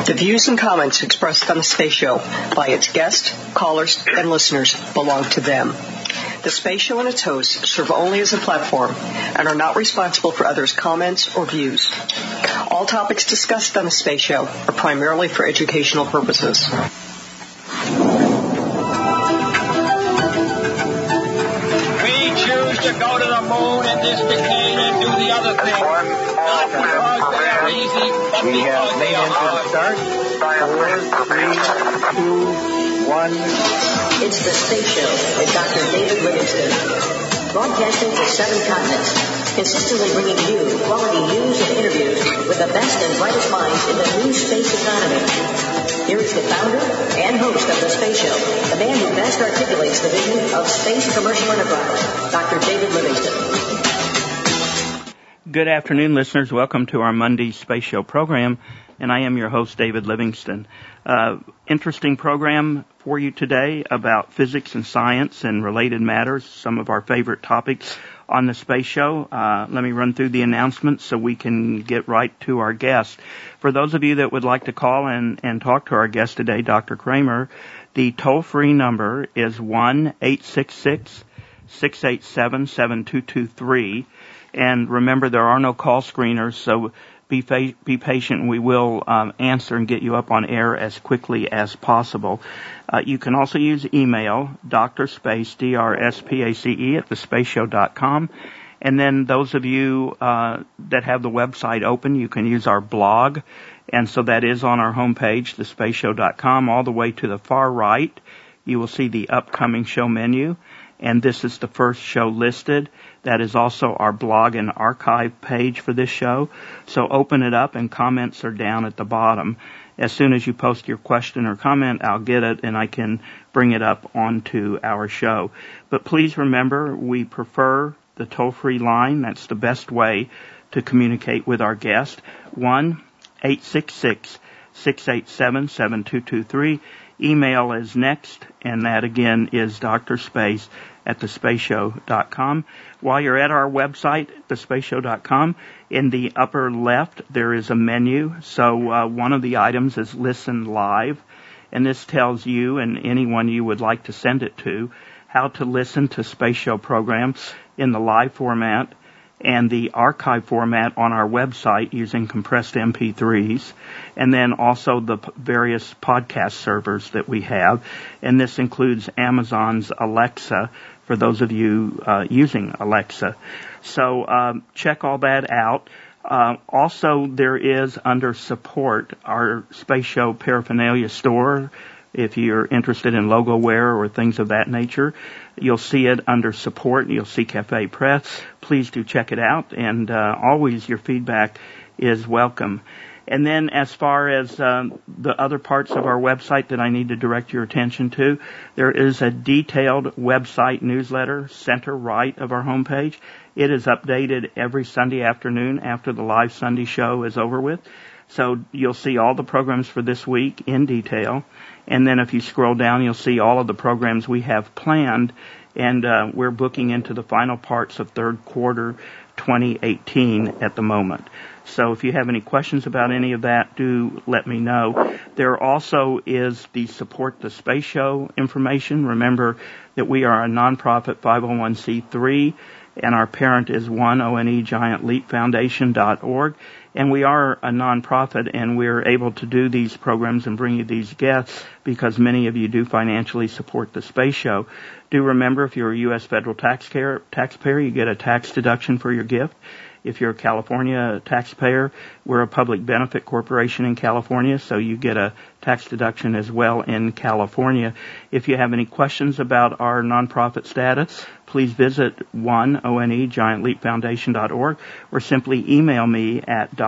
The views and comments expressed on the Space Show by its guests, callers, and listeners belong to them. The Space Show and its hosts serve only as a platform and are not responsible for others' comments or views. All topics discussed on the Space Show are primarily for educational purposes. We choose to go to the moon in this decade and do the other thing. Not because they are easy, but because they are hard. Start. 4, 3, 2, 1. It's the Space Show with Dr. David Livingston. Broadcasting to 7 continents, consistently bringing you quality news and interviews with the best and brightest minds in the new space economy. Here is the founder and host of the Space Show, the man who best articulates the vision of space commercial enterprise, Dr. David Livingston. Good afternoon, listeners. Welcome to our Monday Space Show program, and I am your host, David Livingston. Interesting program for you today about physics and science and related matters, some of our favorite topics on the Space Show. Let me run through the announcements so we can get right to our guest. For those of you that would like to call and talk to our guest today, Dr. Kramer, the toll-free number is 1-866-687-7223. And remember, there are no call screeners, so be patient. We will answer and get you up on air as quickly as possible. You can also use email, DrSpace, DRSPACE, at thespaceshow.com. And then those of you that have the website open, you can use our blog. And so that is on our homepage, thespaceshow.com. All the way to the far right, you will see the upcoming show menu. And this is the first show listed. That is also our blog and archive page for this show. So open it up, and comments are down at the bottom. As soon as you post your question or comment, I'll get it and I can bring it up onto our show. But please remember, we prefer the toll-free line. That's the best way to communicate with our guest. 1-866-687-7223. Email is next, and that again is DrSpace at thespaceshow.com. While you're at our website, thespaceshow.com, in the upper left there is a menu. So one of the items is Listen Live, and this tells you and anyone you would like to send it to how to listen to Space Show programs in the live format and the archive format on our website using compressed MP3s, and then also the various podcast servers that we have. And this includes Amazon's Alexa for those of you using Alexa. So check all that out. Also, there is under support our Space Show paraphernalia store. If you're interested in logo wear or things of that nature, you'll see it under support. You'll see Cafe Press. Please do check it out, and always your feedback is welcome. And then as far as the other parts of our website that I need to direct your attention to, there is a detailed website newsletter center right of our homepage. It is updated every Sunday afternoon after the live Sunday show is over with. So you'll see all the programs for this week in detail. And then if you scroll down, you'll see all of the programs we have planned. And we're booking into the final parts of third quarter 2018 at the moment. So if you have any questions about any of that, do let me know. There also is the Support the Space Show information. Remember that we are a nonprofit 501c3, and our parent is OneGiantLeapFoundation.org. And we are a nonprofit, and we're able to do these programs and bring you these guests because many of you do financially support the Space Show. Do remember, if you're a U.S. federal taxpayer, you get a tax deduction for your gift. If you're a California taxpayer, we're a public benefit corporation in California, so you get a tax deduction as well in California. If you have any questions about our nonprofit status, please visit OneGiantLeapFoundation.org or simply email me at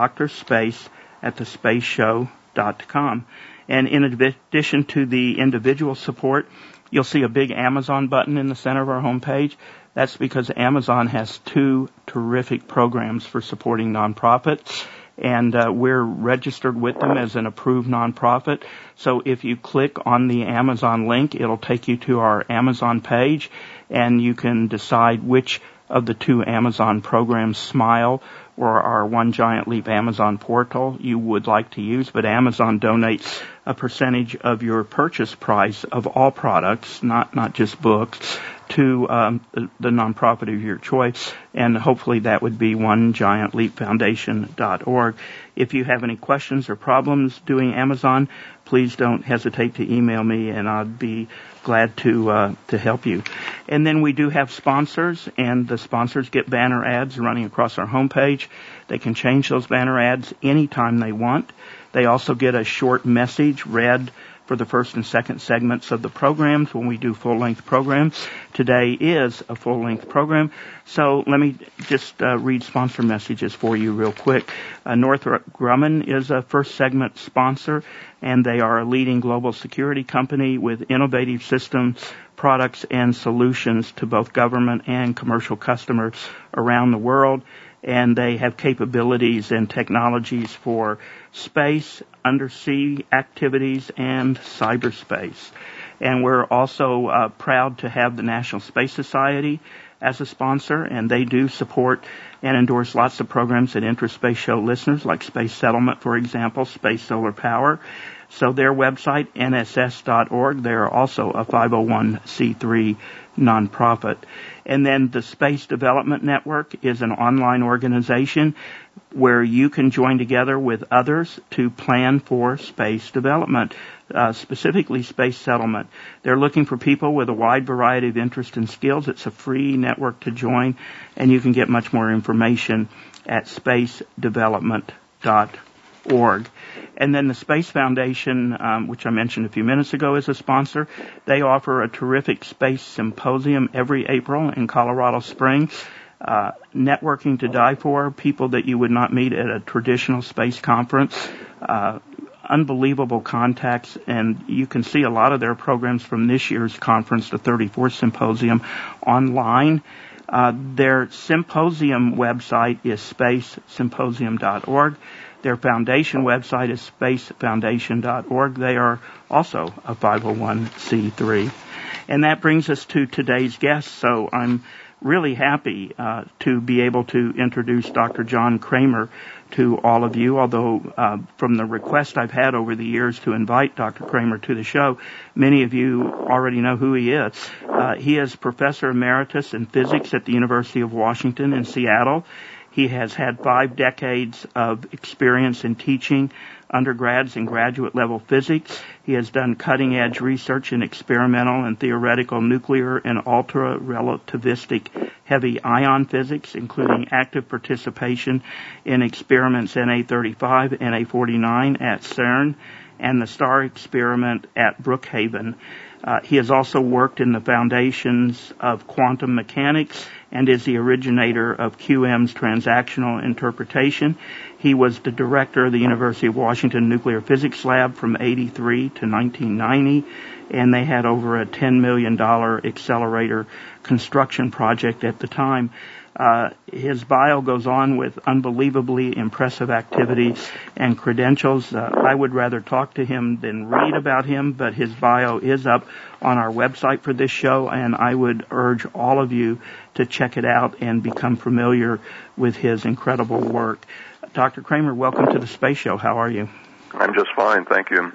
drspace@thespaceshow.com. And in addition to the individual support, you'll see a big Amazon button in the center of our homepage. That's because Amazon has 2 terrific programs for supporting nonprofits, and we're registered with them as an approved nonprofit. So if you click on the Amazon link, it'll take you to our Amazon page, and you can decide which of the 2 Amazon programs, Smile or our One Giant Leap Amazon portal, you would like to use, but Amazon donates a percentage of your purchase price of all products, not just books, to the nonprofit of your choice, and hopefully that would be onegiantleapfoundation.org. If you have any questions or problems doing Amazon, please don't hesitate to email me, and I'd be glad to help you. And then we do have sponsors, and the sponsors get banner ads running across our homepage. They can change those banner ads anytime they want. They also get a short message read for the first and second segments of the programs when we do full-length programs. Today is a full-length program, so let me just read sponsor messages for you real quick. Northrop Grumman is a first segment sponsor, and they are a leading global security company with innovative systems, products, and solutions to both government and commercial customers around the world. And they have capabilities and technologies for space, undersea activities, and cyberspace. And we're also proud to have the National Space Society as a sponsor, and they do support and endorse lots of programs that interest Space Show listeners, like Space Settlement, for example, Space Solar Power. So their website, nss.org, they're also a 501c3 nonprofit. And then the Space Development Network is an online organization where you can join together with others to plan for space development, specifically space settlement. They're looking for people with a wide variety of interests and skills. It's a free network to join, and you can get much more information at spacedevelopment.org. And then the Space Foundation, which I mentioned a few minutes ago, is a sponsor. They offer a terrific space symposium every April in Colorado Springs. Networking to die for, people that you would not meet at a traditional space conference, unbelievable contacts, and you can see a lot of their programs from this year's conference, the 34th Symposium, online. Their symposium website is spacesymposium.org. Their foundation website is spacefoundation.org. They are also a 501c3. And that brings us to today's guest. So I'm really happy to be able to introduce Dr. John Kramer to all of you, although from the request I've had over the years to invite Dr. Kramer to the show, many of you already know who he is. He is Professor Emeritus in Physics at the University of Washington in Seattle. He has had 5 decades of experience in teaching undergrads and graduate level physics. He has done cutting edge research in experimental and theoretical nuclear and ultra relativistic heavy ion physics, including active participation in experiments NA35, NA49 at CERN, and the STAR experiment at Brookhaven. He has also worked in the foundations of quantum mechanics and is the originator of QM's transactional interpretation. He was the director of the University of Washington Nuclear Physics Lab from 1983 to 1990, and they had over a $10 million accelerator construction project at the time. His bio goes on with unbelievably impressive activities and credentials. I would rather talk to him than read about him, but his bio is up on our website for this show, and I would urge all of you to check it out and become familiar with his incredible work. Dr. Kramer, welcome to the Space Show. How are you? I'm just fine, thank you.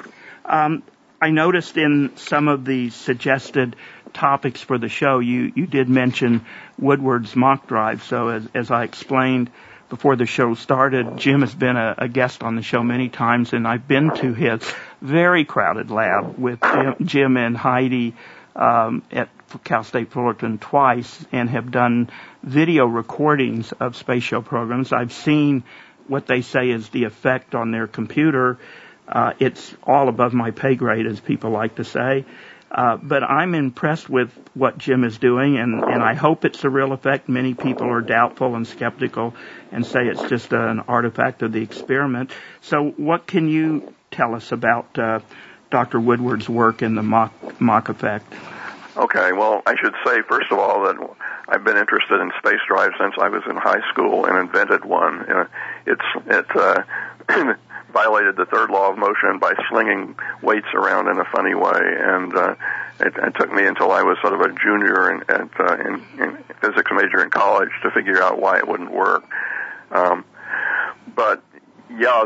I noticed in some of the suggested topics for the show, you did mention Woodward's mock drive. So as I explained before the show started, Jim has been a guest on the show many times, and I've been to his very crowded lab with Jim and Heidi at Cal State Fullerton twice, and have done video recordings of space show programs. I've seen what they say is the effect on their computer. It's all above my pay grade, as people like to say. But I'm impressed with what Jim is doing, and I hope it's a real effect. Many people are doubtful and skeptical and say it's just an artifact of the experiment. So what can you tell us about Dr. Woodward's work in the mock effect? Okay, well, I should say, first of all, that I've been interested in space drives since I was in high school and invented one. violated the third law of motion by slinging weights around in a funny way, and it took me until I was sort of a junior in physics major in college to figure out why it wouldn't work. But yeah,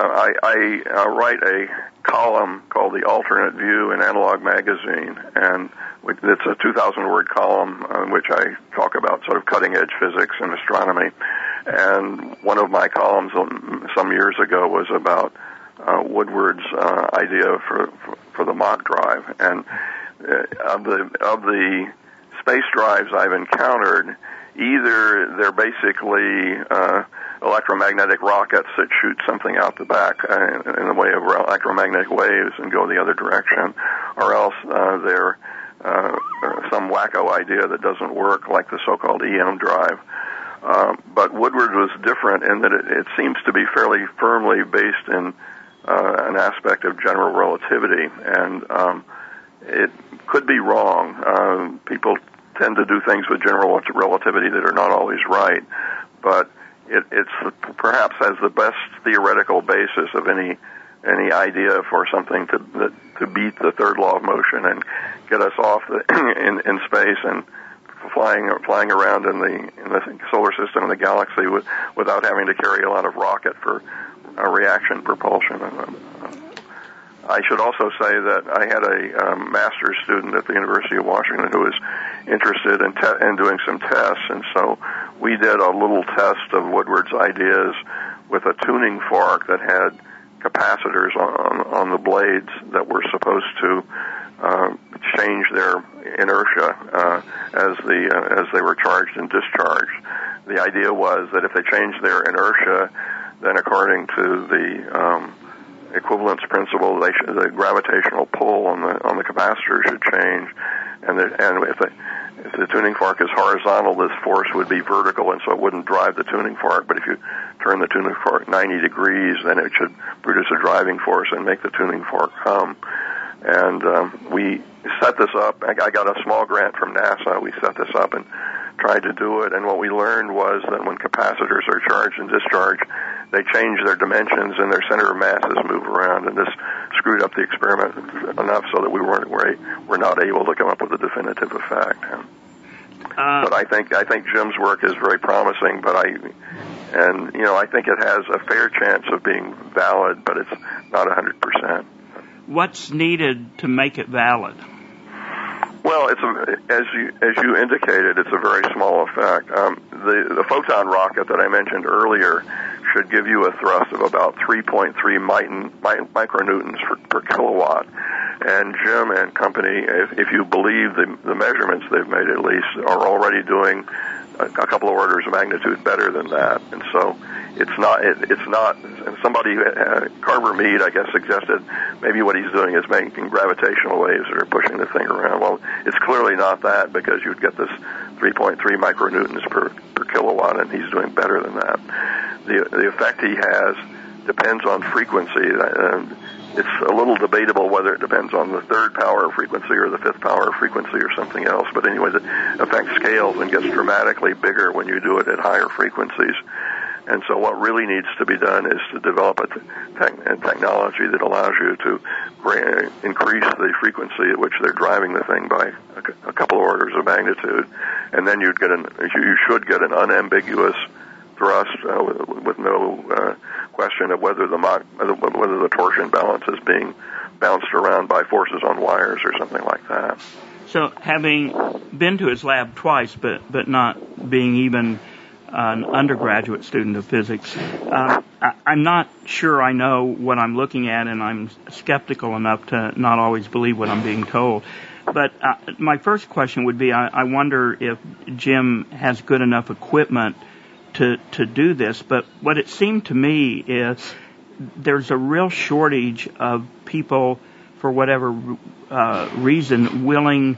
I write a column called The Alternate View in Analog Magazine, and it's a 2,000-word column in which I talk about sort of cutting-edge physics and astronomy. And one of my columns some years ago was about Woodward's idea for the Mach drive. And of the space drives I've encountered, either they're basically electromagnetic rockets that shoot something out the back in the way of electromagnetic waves and go the other direction, or else they're some wacko idea that doesn't work, like the so-called EM drive. But Woodward was different in that it seems to be fairly firmly based in an aspect of general relativity, and it could be wrong. People tend to do things with general relativity that are not always right, but it's perhaps has the best theoretical basis of any idea for something to beat the third law of motion and get us off in space and flying around in the solar system and the galaxy without having to carry a lot of rocket for reaction propulsion. I should also say that I had a master's student at the University of Washington who was interested in doing some tests, and so we did a little test of Woodward's ideas with a tuning fork that had capacitors on the blades that were supposed to change their inertia as they were charged and discharged. The idea was that if they changed their inertia, then according to the equivalence principle, the gravitational pull on the capacitor should change, and if the tuning fork is horizontal, this force would be vertical, and so it wouldn't drive the tuning fork. But if you turn the tuning fork 90 degrees, then it should produce a driving force and make the tuning fork hum. And we set this up. I got a small grant from NASA. We set this up and tried to do it. And what we learned was that when capacitors are charged and discharged, they change their dimensions and their center of masses move around. And this screwed up the experiment enough so that we were not able to come up with a definitive effect. But I think Jim's work is very promising. But I think it has a fair chance of being valid, but it's not 100%. What's needed to make it valid? Well, as you indicated, it's a very small effect. The photon rocket that I mentioned earlier should give you a thrust of about 3.3 micronewtons per kilowatt. And Jim and company, if you believe the measurements they've made at least, are already doing a couple of orders of magnitude better than that. And so it's not, somebody, Carver Mead, I guess, suggested maybe what he's doing is making gravitational waves that are pushing the thing around. Well, it's clearly not that, because you'd get this 3.3 micronewtons per kilowatt, and he's doing better than that. The effect he has depends on frequency. It's a little debatable whether it depends on the third power frequency or the fifth power frequency or something else. But anyway, the effect scales and gets dramatically bigger when you do it at higher frequencies. And so what really needs to be done is to develop a technology that allows you to increase the frequency at which they're driving the thing by a couple of orders of magnitude. And then you should get an unambiguous thrust with no question of whether the torsion balance is being bounced around by forces on wires or something like that. So, having been to his lab twice, but not being even an undergraduate student of physics, I'm not sure I know what I'm looking at, and I'm skeptical enough to not always believe what I'm being told. But my first question would be, I wonder if Jim has good enough equipment to do this. But what it seemed to me is there's a real shortage of people, for whatever reason, willing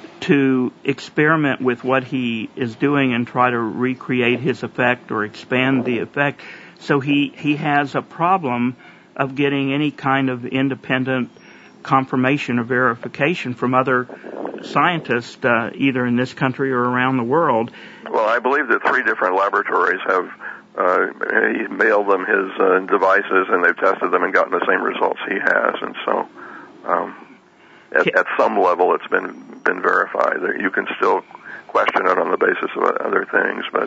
to experiment with what he is doing and try to recreate his effect or expand the effect. So he has a problem of getting any kind of independent confirmation or verification from other scientists, either in this country or around the world. Well, I believe that 3 different laboratories have he mailed them his devices, and they've tested them and gotten the same results he has. And so, at some level, it's been verified. You can still question it on the basis of other things, but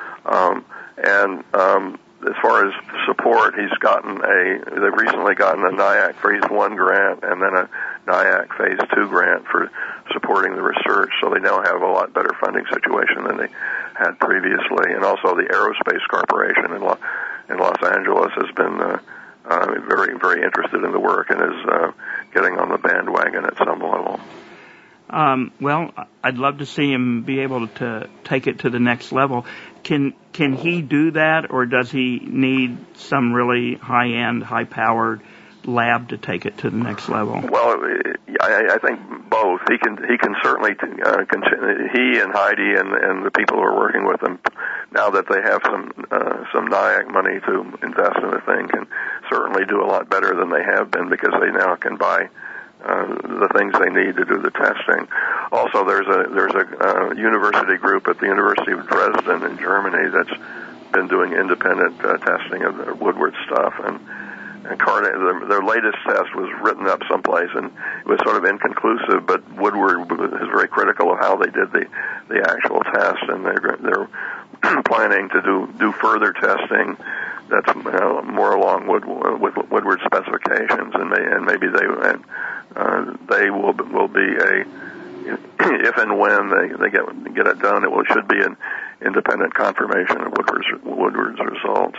as far as support, they've recently gotten a NIAC Phase 1 grant and then a NIAC Phase 2 grant for supporting the research, so they now have a lot better funding situation than they had previously. And also the Aerospace Corporation in Los Angeles has been very, very interested in the work and is getting on the bandwagon at some level. Well, I'd love to see him be able to take it to the next level. Can he do that, or does he need some really high-end, high-powered lab to take it to the next level? Well, I think both. He can certainly he and Heidi and the people who are working with him, now that they have some NIAC money to invest in the thing, can certainly do a lot better than they have been, because they now can buy the things they need to do the testing. Also, there's a university group at the University of Dresden in Germany that's been doing independent testing of the Woodward stuff, and their latest test was written up someplace, and it was sort of inconclusive, but Woodward is very critical of how they did the actual test, and they're planning to do further testing that's more along with Woodward specifications, and maybe they will be if and when they get it done, it should be an independent confirmation of Woodward's results.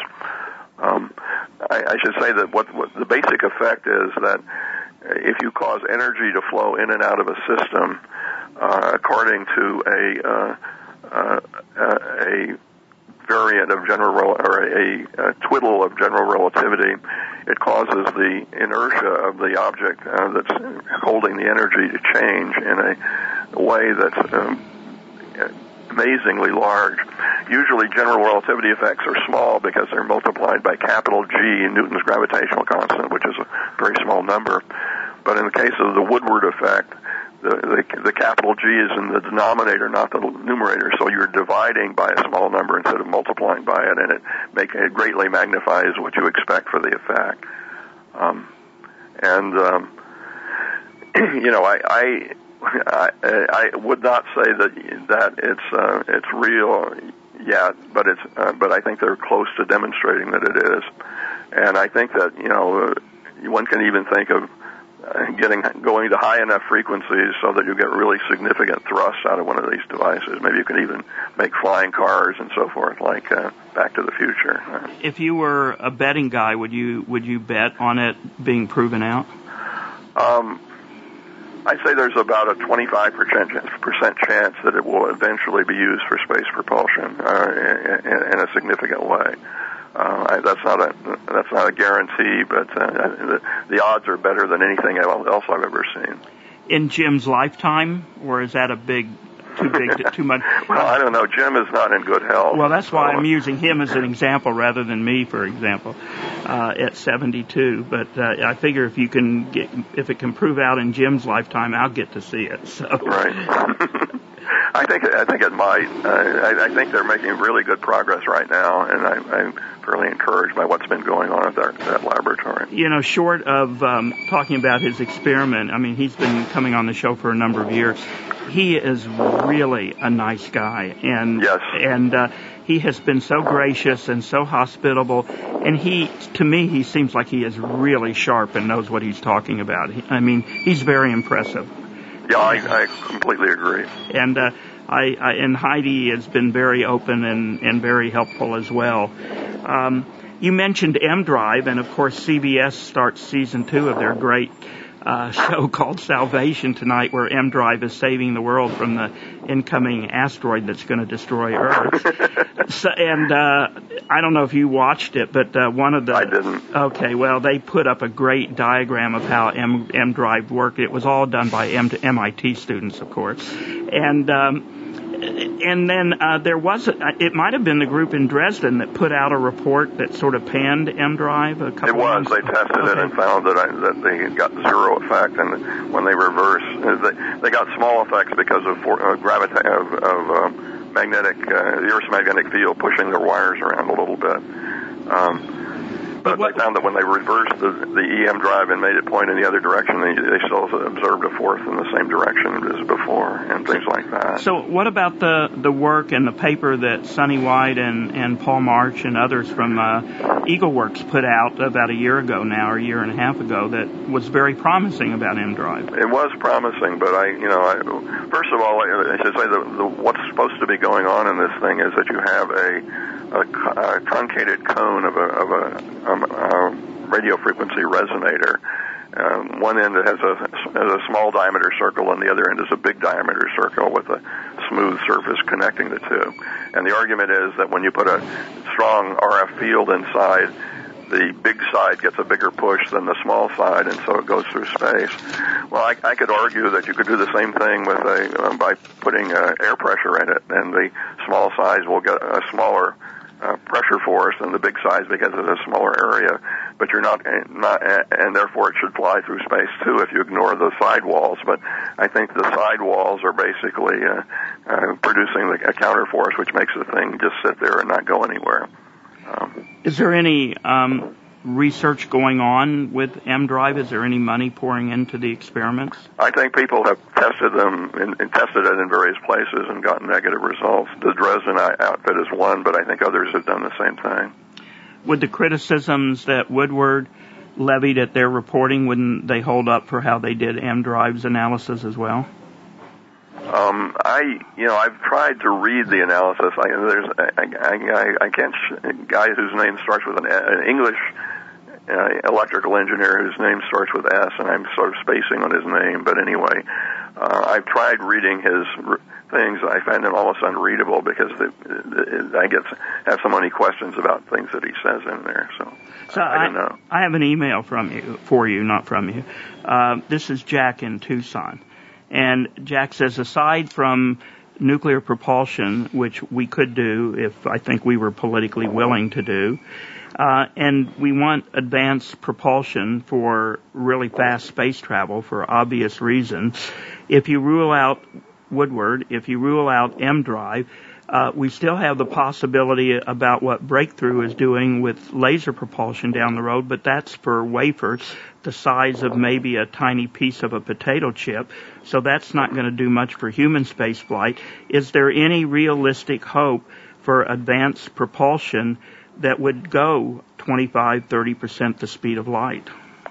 I should say that what the basic effect is that if you cause energy to flow in and out of a system, according to a variant of a twiddle of general relativity, it causes the inertia of the object that's holding the energy to change in a way that's amazingly large. Usually general relativity effects are small because they're multiplied by capital G, Newton's gravitational constant, which is a very small number. But in the case of the Woodward effect, the capital G is in the denominator, not the numerator, so you're dividing by a small number instead of multiplying by it, and it greatly magnifies what you expect for the effect. I would not say that it's real yet, but I think they're close to demonstrating that it is, and I think that one can even think of going to high enough frequencies so that you get really significant thrust out of one of these devices. Maybe you can even make flying cars and so forth, like Back to the Future. If you were a betting guy, would you bet on it being proven out? I'd say there's about a 25% chance that it will eventually be used for space propulsion in a significant way. That's not a guarantee, but the odds are better than anything else I've ever seen. In Jim's lifetime, or is that too much? Well, I don't know. Jim is not in good health. Well, that's why I'm using him as an example rather than me, for example, at 72. But I figure if it can prove out in Jim's lifetime, I'll get to see it. So. Right. I think it might. I think they're making really good progress right now, and I'm fairly encouraged by what's been going on at that laboratory. Short of talking about his experiment, I mean, he's been coming on the show for a number of years. He is really a nice guy, and yes. And he has been so gracious and so hospitable, and to me, he seems like he is really sharp and knows what he's talking about. He's very impressive. Yeah, I completely agree. And and Heidi has been very open and very helpful as well. You mentioned M-Drive, and of course CBS starts season 2 of their great show called Salvation tonight, where M-Drive is saving the world from the incoming asteroid that's going to destroy Earth. I don't know if you watched it, but I didn't. Okay, well, they put up a great diagram of how M-Drive worked. It was all done by MIT students, of course. And then it might have been the group in Dresden that put out a report that sort of panned M-Drive a couple of months. They tested it and found that they got zero effect, and when they reversed, they got small effects because of the Earth's magnetic field pushing their wires around a little bit. But they found that when they reversed the EM drive and made it point in the other direction, they still observed a force in the same direction as before, and things like that. So what about the work and the paper that Sonny White and Paul March and others from EagleWorks put out about a year ago now, or a year and a half ago, that was very promising about M-Drive? It was promising, but first of all, I should say what's supposed to be going on in this thing is that you have a truncated cone of a radio frequency resonator. One end has a small diameter circle, and the other end is a big diameter circle with a smooth surface connecting the two. And the argument is that when you put a strong RF field inside, the big side gets a bigger push than the small side, and so it goes through space. Well, I could argue that you could do the same thing with by putting air pressure in it, and the small size will get a smaller pressure force than the big size because it's a smaller area, but you're not, and therefore it should fly through space too if you ignore the side walls. But I think the side walls are basically producing a counter force, which makes the thing just sit there and not go anywhere. Is there any research going on with M-Drive? Is there any money pouring into the experiments? I think people have tested them and tested it in various places and gotten negative results. The Dresden outfit is one, but I think others have done the same thing. Would the criticisms that Woodward levied at their reporting, wouldn't they hold up for how they did M-Drive's analysis as well? I've tried to read the analysis. There's a guy whose name starts with an English electrical engineer whose name starts with S, and I'm sort of spacing on his name. But anyway, I've tried reading his things. I find them almost unreadable because I have so many questions about things that he says in there. So I don't know. I have an email for you, not from you. This is Jack in Tucson. And Jack says, aside from nuclear propulsion, which we could do if I think we were politically willing to do, and we want advanced propulsion for really fast space travel for obvious reasons, if you rule out Woodward, if you rule out M-Drive, we still have the possibility about what Breakthrough is doing with laser propulsion down the road, but that's for wafers the size of maybe a tiny piece of a potato chip, so that's not going to do much for human space flight. Is there any realistic hope for advanced propulsion that would go 25-30% the speed of light?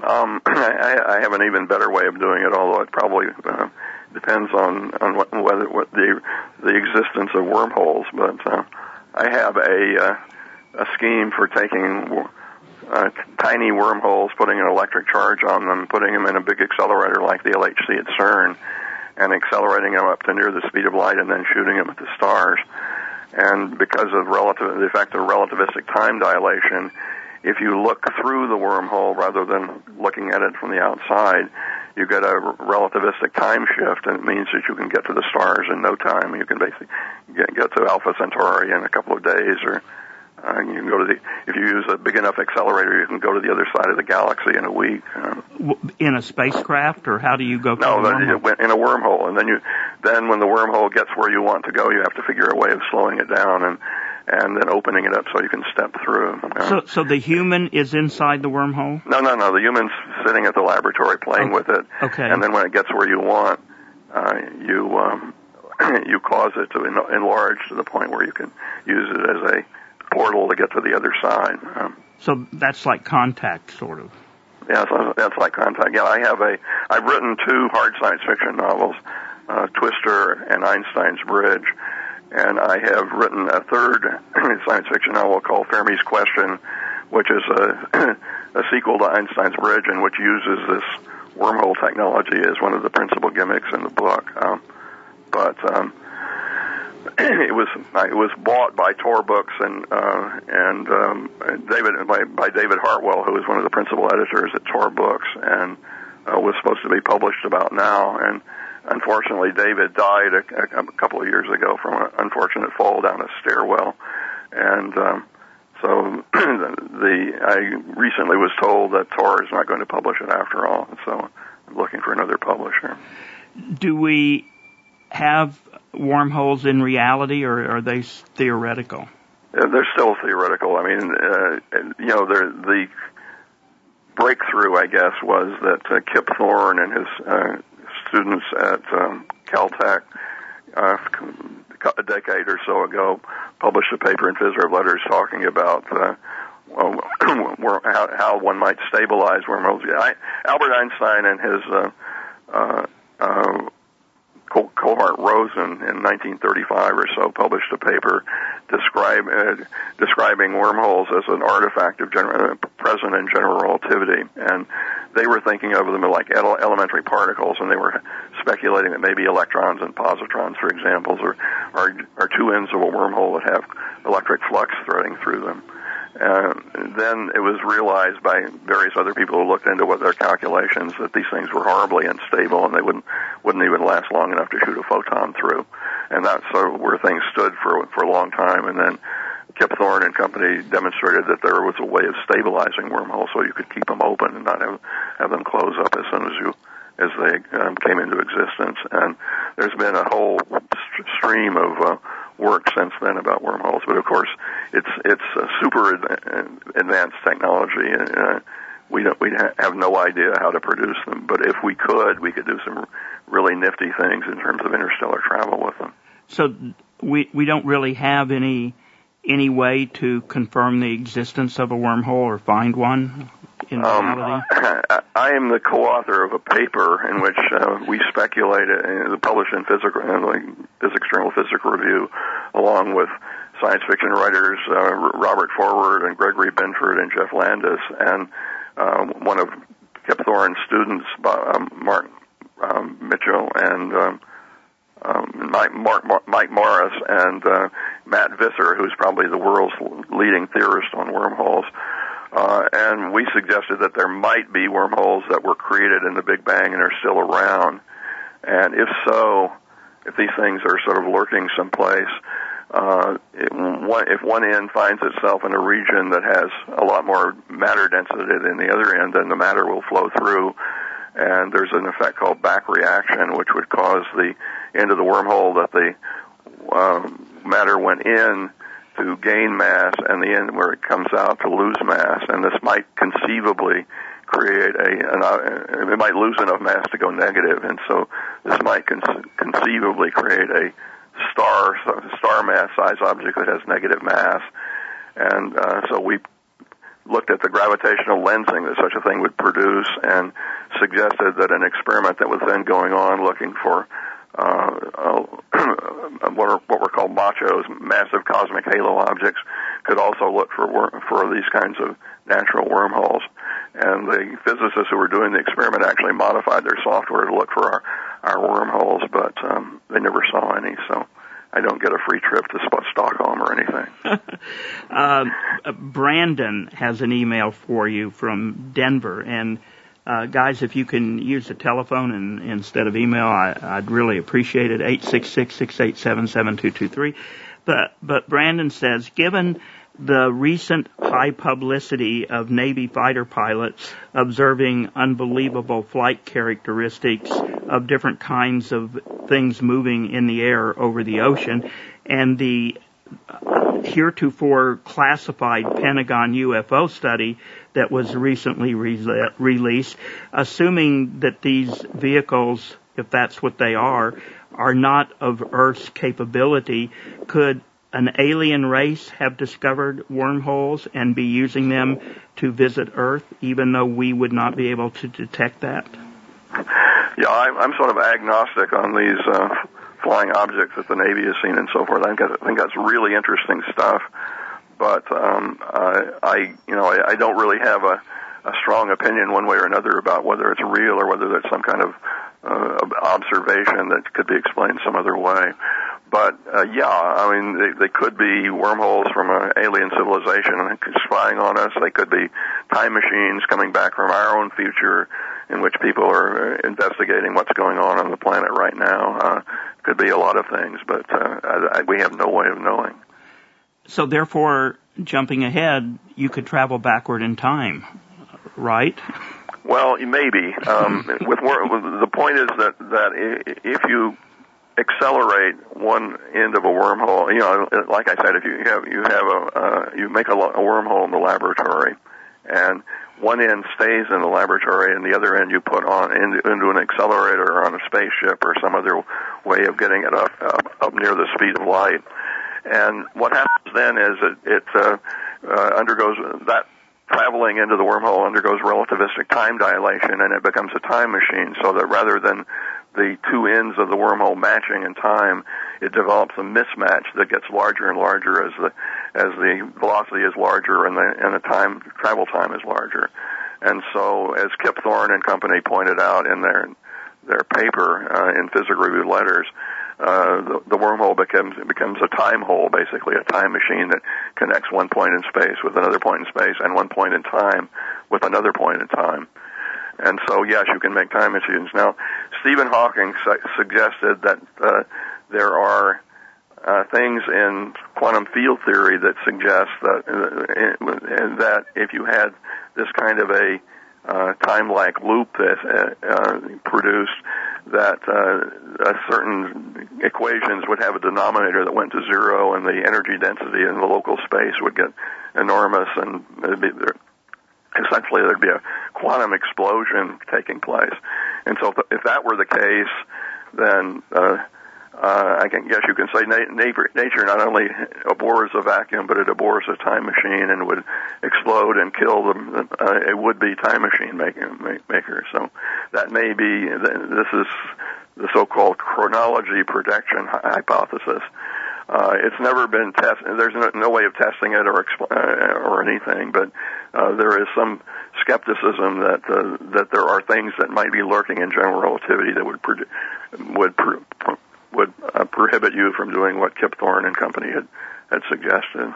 I have an even better way of doing it, although it probably depends on what the existence of wormholes. But I have a scheme for taking tiny wormholes, putting an electric charge on them, putting them in a big accelerator like the LHC at CERN, and accelerating them up to near the speed of light, and then shooting them at the stars. And because of the effect of relativistic time dilation, if you look through the wormhole rather than looking at it from the outside, you get a relativistic time shift, and it means that you can get to the stars in no time. You can basically get to Alpha Centauri in a couple of days, or you can go to if you use a big enough accelerator, you can go to the other side of the galaxy in a week. In a spacecraft, or how do you go? No, in a wormhole, and then when the wormhole gets where you want to go, you have to figure a way of slowing it down and then opening it up so you can step through. So the human is inside the wormhole? No. The human's sitting at the laboratory playing with it. Okay. And then when it gets where you want, you cause it to enlarge to the point where you can use it as a portal to get to the other side. So that's like Contact, sort of. Yeah, so that's like Contact. Yeah, I've written 2 hard science fiction novels, Twister and Einstein's Bridge. And I have written a third science fiction novel called Fermi's Question, which is a sequel to Einstein's Bridge, and which uses this wormhole technology as one of the principal gimmicks in the book. But it was bought by Tor Books and by David Hartwell, who is one of the principal editors at Tor Books, and was supposed to be published about now. And unfortunately, David died a couple of years ago from an unfortunate fall down a stairwell, and so I recently was told that Tor is not going to publish it after all. So I'm looking for another publisher. Do we have wormholes in reality, or are they theoretical? They're still theoretical. I mean, the breakthrough, I guess, was that Kip Thorne and his students at Caltech a decade or so ago published a paper in Phys Rev Letters talking about how one might stabilize wormholes. Albert Einstein and his cohort Rosen in 1935 or so published a paper describing wormholes as an artifact of present and general relativity, and they were thinking of them like elementary particles, and they were speculating that maybe electrons and positrons, for example, are two ends of a wormhole that have electric flux threading through them. And then it was realized by various other people who looked into what their calculations that these things were horribly unstable and they wouldn't even last long enough to shoot a photon through. And that's sort of where things stood for a long time. And then Kip Thorne and company demonstrated that there was a way of stabilizing wormholes so you could keep them open and not have them close up as soon as they came into existence. And there's been a whole stream of work since then about wormholes, but of course it's a super advanced technology, and we have no idea how to produce them. But if we could do some really nifty things in terms of interstellar travel with them. So we don't really have any way to confirm the existence of a wormhole or find one in reality? I am the co-author of a paper in which we speculated, published in Physics Journal Physics Review, along with science fiction writers Robert Forward and Gregory Benford and Jeff Landis, and one of Kip Thorne's students, Mark Mitchell, and Mike Morris, and Matt Visser, who's probably the world's leading theorist on wormholes. And we suggested that there might be wormholes that were created in the Big Bang and are still around. And if so, if these things are sort of lurking someplace, if one end finds itself in a region that has a lot more matter density than the other end, then the matter will flow through. And there's an effect called back reaction, which would cause the end of the wormhole that the matter went in to gain mass, and the end where it comes out to lose mass. And this might conceivably create it might lose enough mass to go negative, and so this might conceivably create a star mass size object that has negative mass. And so we looked at the gravitational lensing that such a thing would produce and suggested that an experiment that was then going on looking for what were called MACHOs, massive cosmic halo objects, could also look for these kinds of natural wormholes. And the physicists who were doing the experiment actually modified their software to look for our wormholes, but they never saw any, so I don't get a free trip to Stockholm or anything. Brandon has an email for you from Denver, and guys, if you can use the telephone instead of email, I'd really appreciate it, 866-687-7223. But Brandon says, given the recent high publicity of Navy fighter pilots observing unbelievable flight characteristics of different kinds of things moving in the air over the ocean, and the heretofore classified Pentagon UFO study that was recently released, assuming that these vehicles, if that's what they are not of Earth's capability, could an alien race have discovered wormholes and be using them to visit Earth, even though we would not be able to detect that? Yeah, I'm sort of agnostic on these flying objects that the Navy has seen and so forth. I think that's really interesting stuff, but I don't really have a strong opinion one way or another about whether it's real or whether that's some kind of observation that could be explained some other way. But they could be wormholes from an alien civilization spying on us. They could be time machines coming back from our own future, in which people are investigating what's going on the planet right now. Could be a lot of things, but we have no way of knowing. So therefore, jumping ahead, you could travel backward in time, right? Well, maybe. The point is that if you accelerate one end of a wormhole, like I said, if you make a wormhole in the laboratory, and one end stays in the laboratory and the other end you put on into an accelerator or on a spaceship or some other way of getting it up near the speed of light. And what happens then is it undergoes that traveling into the wormhole undergoes relativistic time dilation, and it becomes a time machine, so that rather than the two ends of the wormhole matching in time, it develops a mismatch that gets larger and larger as the velocity is larger and the travel time is larger. And so, as Kip Thorne and company pointed out in their paper in Physical Review Letters, the wormhole becomes a time hole, basically a time machine that connects one point in space with another point in space and one point in time with another point in time. And so, yes, you can make time machines. Now, Stephen Hawking suggested that there are things in quantum field theory that suggest that if you had this kind of a time-like loop that produced, that certain equations would have a denominator that went to zero, and the energy density in the local space would get enormous, and essentially there'd be a quantum explosion taking place. And so if that were the case, then I guess you can say nature not only abhors a vacuum, but it abhors a time machine and would explode and kill a would-be time machine maker. So that may be, this is the so-called chronology projection hypothesis. It's never been tested. There's no way of testing it or anything, but there is some skepticism that there are things that might be lurking in general relativity that would prohibit you from doing what Kip Thorne and company had suggested.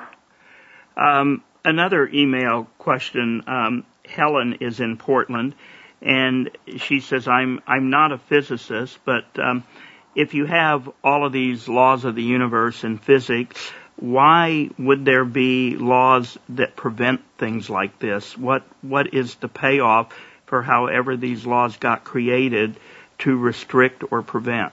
Another email question. Helen is in Portland, and she says, "I'm not a physicist, but if you have all of these laws of the universe in physics, why would there be laws that prevent things like this? What is the payoff for however these laws got created to restrict or prevent?"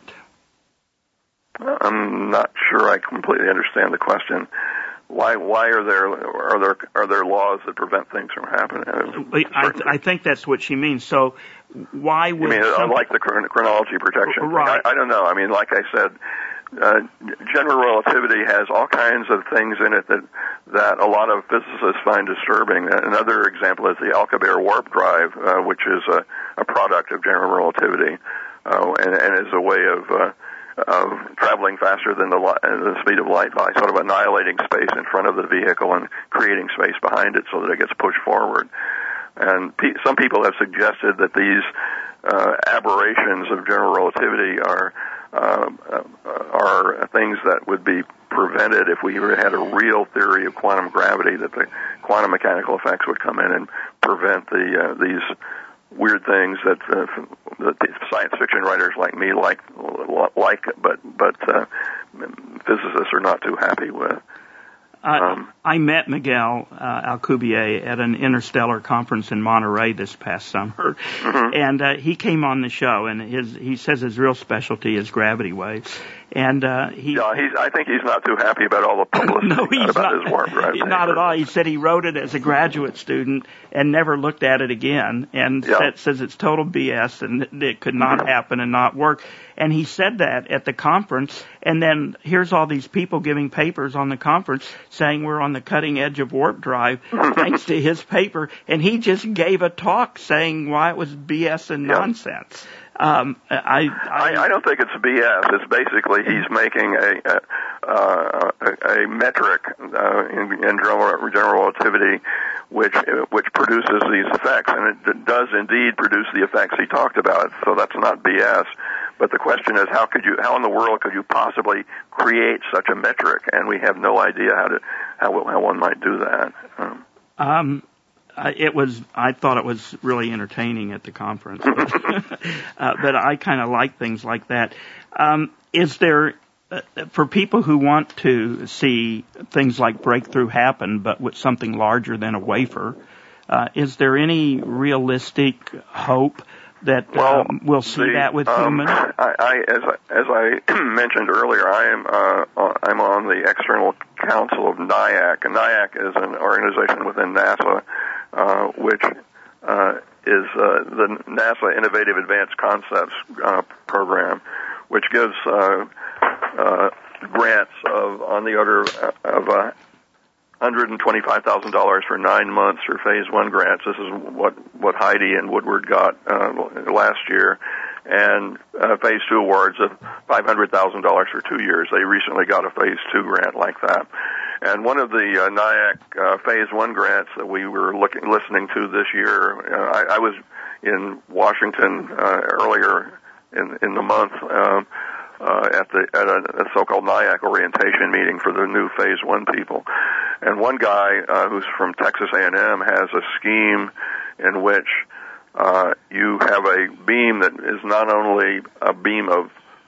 I'm not sure I completely understand the question. Why are there laws that prevent things from happening? I think that's what she means. So why would like the chronology protection? Right. I don't know. I mean, like I said, general relativity has all kinds of things in it that a lot of physicists find disturbing. Another example is the Alcubierre warp drive, which is a product of general relativity, and is a way of traveling faster than the speed of light by sort of annihilating space in front of the vehicle and creating space behind it so that it gets pushed forward. And some people have suggested that these aberrations of general relativity are things that would be prevented if we had a real theory of quantum gravity, that the quantum mechanical effects would come in and prevent these weird things that science fiction writers like me like, but physicists are not too happy with. I met Miguel Alcubierre at an interstellar conference in Monterey this past summer, and he came on the show, and he says his real specialty is gravity waves. And I think he's not too happy about all the publicity about his warp drive. Not at all. He said he wrote it as a graduate student and never looked at it again, and says it's total BS and it could not happen and not work. And he said that at the conference, and then here's all these people giving papers on the conference saying we're on the cutting edge of warp drive thanks to his paper, and he just gave a talk saying why it was BS and nonsense. I don't think it's BS. It's basically he's making a metric in general relativity which produces these effects, and it does indeed produce the effects he talked about. So that's not BS. But the question is, how in the world could you possibly create such a metric? And we have no idea how one might do that. I thought it was really entertaining at the conference, but I kind of like things like that. Is there, for people who want to see things like breakthrough happen, but with something larger than a wafer, is there any realistic hope that we'll see that with humans? As I mentioned earlier, I'm on the external council of NIAC, and NIAC is an organization within NASA, which is the NASA Innovative Advanced Concepts program, which gives grants on the order of $125,000 for 9 months for Phase 1 grants. This is what Heidi and Woodward got last year. And Phase 2 awards of $500,000 for 2 years. They recently got a Phase 2 grant like that. And one of the NIAC Phase 1 grants that we were listening to this year, I was in Washington earlier in the month at a so-called NIAC orientation meeting for the new Phase 1 people. And one guy who's from Texas A&M has a scheme in which you have a beam that is not only a beam of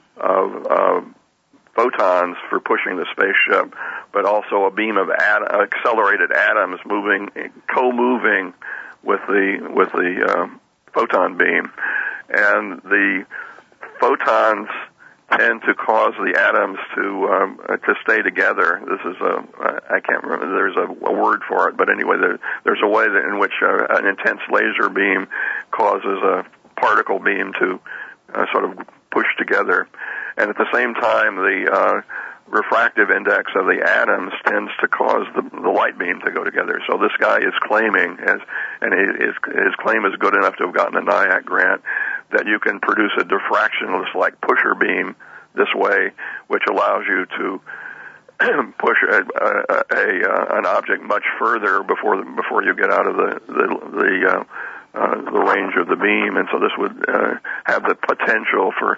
photons for pushing the spaceship, but also a beam of accelerated atoms co-moving with the photon beam, and the photons tend to cause the atoms to stay together. This is I can't remember. There's a word for it, but anyway, there's a way in which an intense laser beam causes a particle beam to sort of push together, and at the same time, the refractive index of the atoms tends to cause the light beam to go together. So this guy is claiming, and his claim is good enough to have gotten a NIAC grant, that you can produce a diffractionless like pusher beam this way, which allows you to push an object much further before you get out of the range of the beam, and so this would have the potential for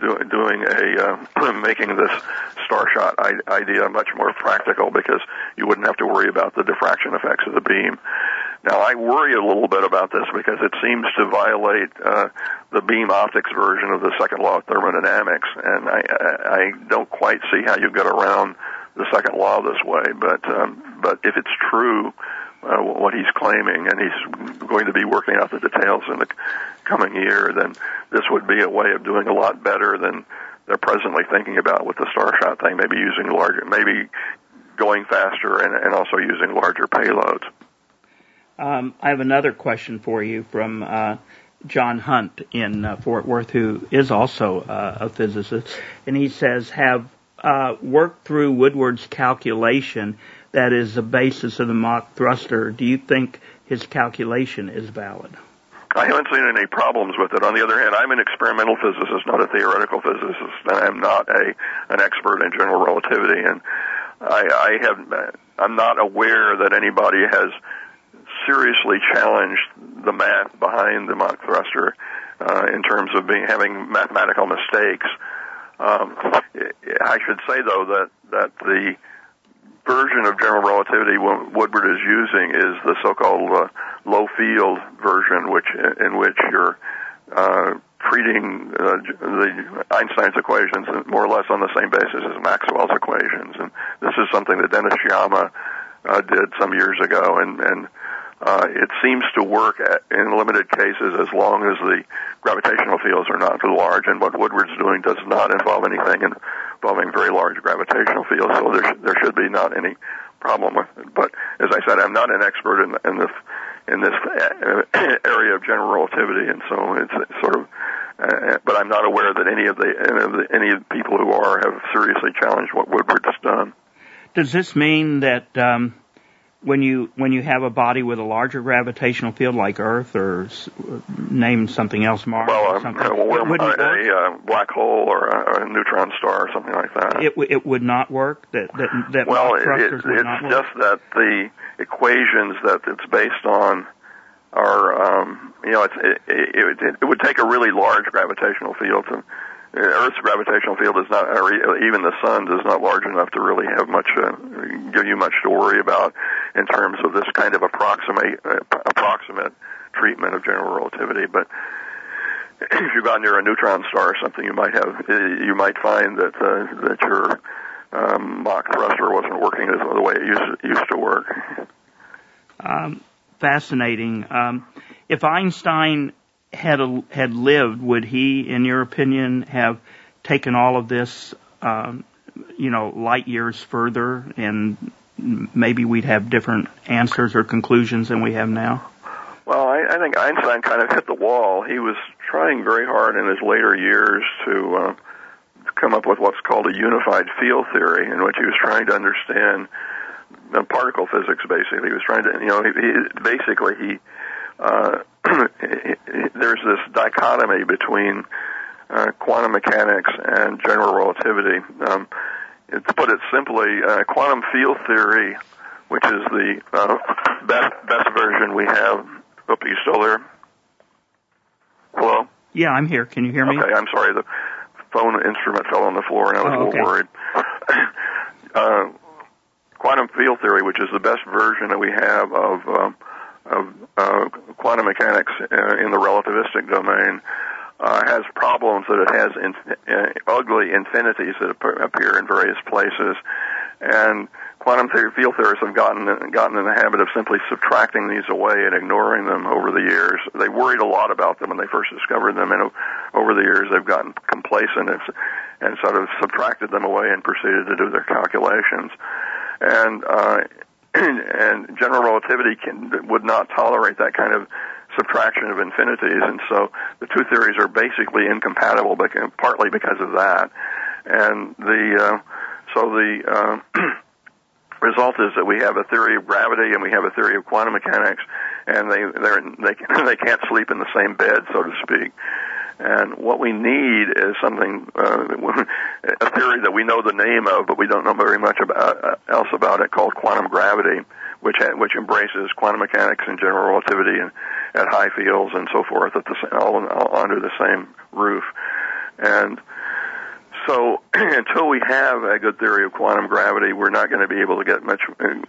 making this Starshot idea much more practical, because you wouldn't have to worry about the diffraction effects of the beam. Now, I worry a little bit about this because it seems to violate the beam optics version of the second law of thermodynamics, and I don't quite see how you get around the second law this way. But if it's true, what he's claiming, and he's going to be working out the details in the coming year, then this would be a way of doing a lot better than they're presently thinking about with the Starshot thing, maybe going faster and also using larger payloads. I have another question for you from John Hunt in Fort Worth, who is also a physicist, and he says, have worked through Woodward's calculation that is the basis of the Mach thruster. Do you think his calculation is valid? I haven't seen any problems with it. On the other hand, I'm an experimental physicist, not a theoretical physicist, and I'm not an expert in general relativity, and I'm not aware that anybody has seriously challenged the math behind the Mach thruster in terms of having mathematical mistakes. I should say, though, that the version of general relativity Woodward is using is the so-called low field version, in which you're treating the Einstein's equations more or less on the same basis as Maxwell's equations. And this is something that Dennis Sciama did some years ago, and it seems to work in limited cases as long as the gravitational fields are not too large, and what Woodward's doing does not involve anything involving very large gravitational fields, so there should be not any problem with it. But as I said, I'm not an expert in this area of general relativity, and so it's sort of. But I'm not aware that any of the people who have seriously challenged what Woodward has done. Does this mean that when you have a body with a larger gravitational field like Earth, or name something else, Mars, or something, a black hole or a neutron star or something like that, it would not work. That it's just that the equations that it's based on are it would take a really large gravitational field to. Earth's gravitational field is not, or even the sun's is not large enough to really have much, give you much to worry about in terms of this kind of approximate treatment of general relativity. But if you got near a neutron star or something, you might find that your Mach thruster wasn't working the way it used to work. Fascinating. If Einstein had lived, would he, in your opinion, have taken all of this, light years further, and maybe we'd have different answers or conclusions than we have now? Well, I think Einstein kind of hit the wall. He was trying very hard in his later years to come up with what's called a unified field theory, in which he was trying to understand particle physics. Basically, he was trying to, there's this dichotomy between quantum mechanics and general relativity. To put it simply, quantum field theory, which is the best version we have. Hope you still there? Hello? Yeah, I'm here. Can you hear me? Okay, I'm sorry. The phone instrument fell on the floor, and I was a little worried. Quantum field theory, which is the best version that we have of quantum mechanics in the relativistic domain, has problems that it has ugly infinities that appear in various places, and quantum field theorists have gotten in the habit of simply subtracting these away and ignoring them over the years. They worried a lot about them when they first discovered them, and over the years they've gotten complacent and sort of subtracted them away and proceeded to do their calculations. And general relativity would not tolerate that kind of subtraction of infinities, and so the two theories are basically incompatible, but partly because of that. And the result is that we have a theory of gravity and we have a theory of quantum mechanics, and they can't sleep in the same bed, so to speak. And what we need is something, a theory that we know the name of, but we don't know very much else about it, called quantum gravity, which embraces quantum mechanics and general relativity and at high fields and so forth, all under the same roof. And so, until we have a good theory of quantum gravity, we're not going to be able to get much.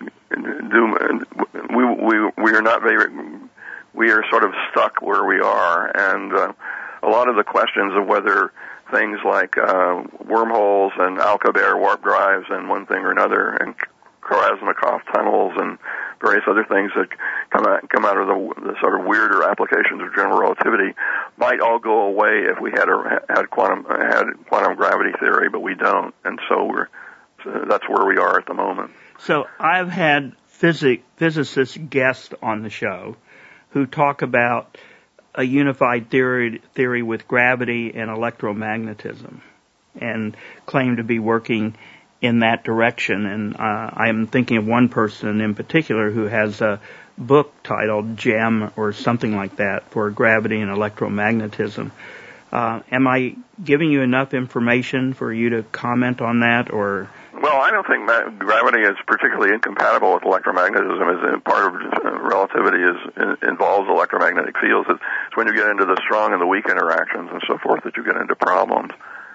We are sort of stuck where we are, and a lot of the questions of whether things like wormholes and Alcubierre warp drives and one thing or another, and Krasnikov tunnels and various other things that come out of the sort of weirder applications of general relativity might all go away if we had quantum gravity theory, but we don't, and so that's where we are at the moment. So I've had physicist guests on the show who talk about a unified theory with gravity and electromagnetism, and claim to be working in that direction. And I am thinking of one person in particular who has a book titled GEM or something like that for gravity and electromagnetism. Am I giving you enough information for you to comment on that, or? Well, I don't think that gravity is particularly incompatible with electromagnetism. As part of relativity involves electromagnetic fields. It's when you get into the strong and the weak interactions and so forth that you get into problems.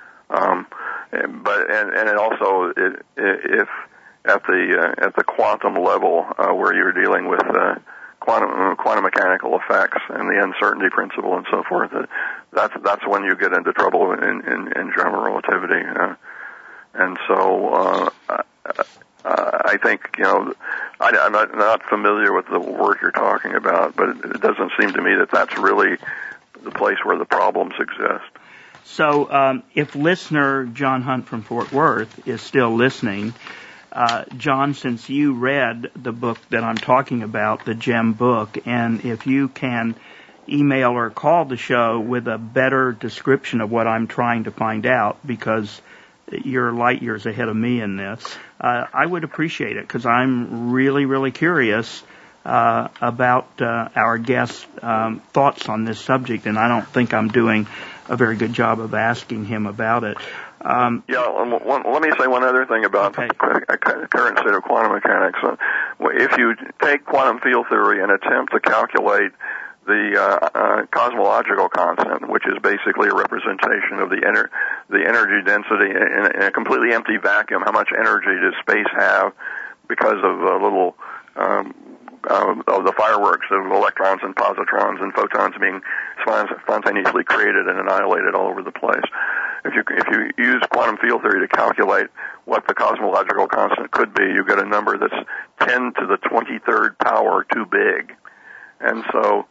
But it also, if at the quantum level where you're dealing with quantum mechanical effects and the uncertainty principle and so forth, that's when you get into trouble in general relativity. And so I think, I'm not familiar with the work you're talking about, but it doesn't seem to me that that's really the place where the problems exist. So if listener John Hunt from Fort Worth is still listening, John, since you read the book that I'm talking about, the GEM book, and if you can email or call the show with a better description of what I'm trying to find out, because you're light years ahead of me in this, I would appreciate it, because I'm really, really curious about our guest's thoughts on this subject, and I don't think I'm doing a very good job of asking him about it. Let me say one other thing about the current state of quantum mechanics. If you take quantum field theory and attempt to calculate the cosmological constant, which is basically a representation of the energy density in a completely empty vacuum, how much energy does space have because of a little of the fireworks of electrons and positrons and photons being spontaneously created and annihilated all over the place. If you use quantum field theory to calculate what the cosmological constant could be, you get a number that's 10 to the 23rd power too big. And so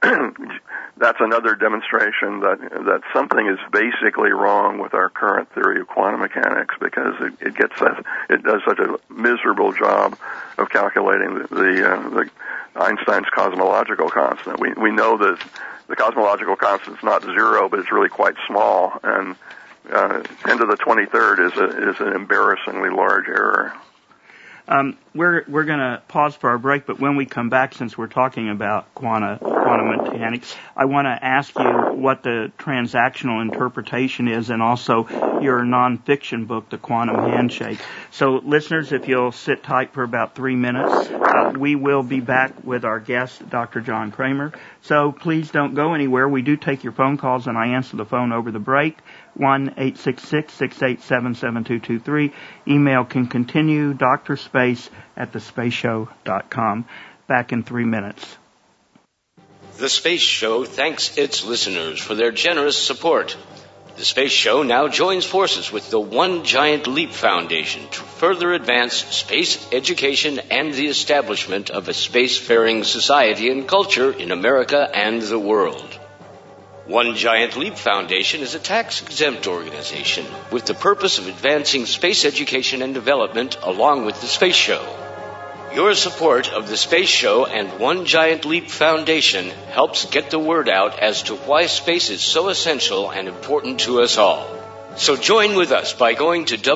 that's another demonstration that something is basically wrong with our current theory of quantum mechanics, because it does such a miserable job of calculating the Einstein's cosmological constant. We know that the cosmological constant is not zero, but it's really quite small, and 10 to the 23rd is an embarrassingly large error. We're going to pause for our break, but when we come back, since we're talking about quantum mechanics, I want to ask you what the transactional interpretation is, and also your nonfiction book, The Quantum Handshake. So, listeners, if you'll sit tight for about 3 minutes, we will be back with our guest, Dr. John Kramer. So please don't go anywhere. We do take your phone calls, and I answer the phone over the break. 1-866-687-7223. Email can continue, drspace@thespaceshow.com. Back in 3 minutes. The Space Show thanks its listeners for their generous support. The Space Show now joins forces with the One Giant Leap Foundation to further advance space education and the establishment of a spacefaring society and culture in America and the world. One Giant Leap Foundation is a tax-exempt organization with the purpose of advancing space education and development along with the Space Show. Your support of the Space Show and One Giant Leap Foundation helps get the word out as to why space is so essential and important to us all. So join with us by going to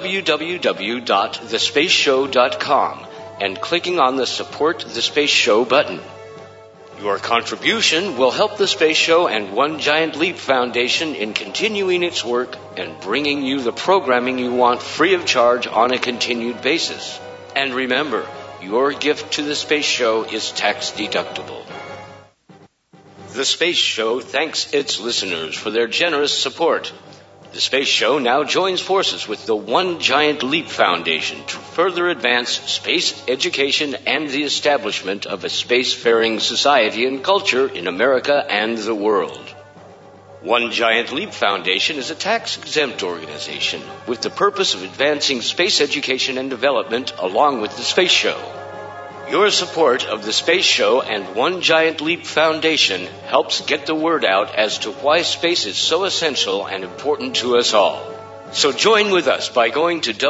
www.thespaceshow.com and clicking on the Support the Space Show button. Your contribution will help the Space Show and One Giant Leap Foundation in continuing its work and bringing you the programming you want free of charge on a continued basis. And remember, your gift to the Space Show is tax deductible. The Space Show thanks its listeners for their generous support. The Space Show now joins forces with the One Giant Leap Foundation to further advance space education and the establishment of a spacefaring society and culture in America and the world. One Giant Leap Foundation is a tax-exempt organization with the purpose of advancing space education and development along with the Space Show. Your support of the Space Show and One Giant Leap Foundation helps get the word out as to why space is so essential and important to us all. So join with us by going to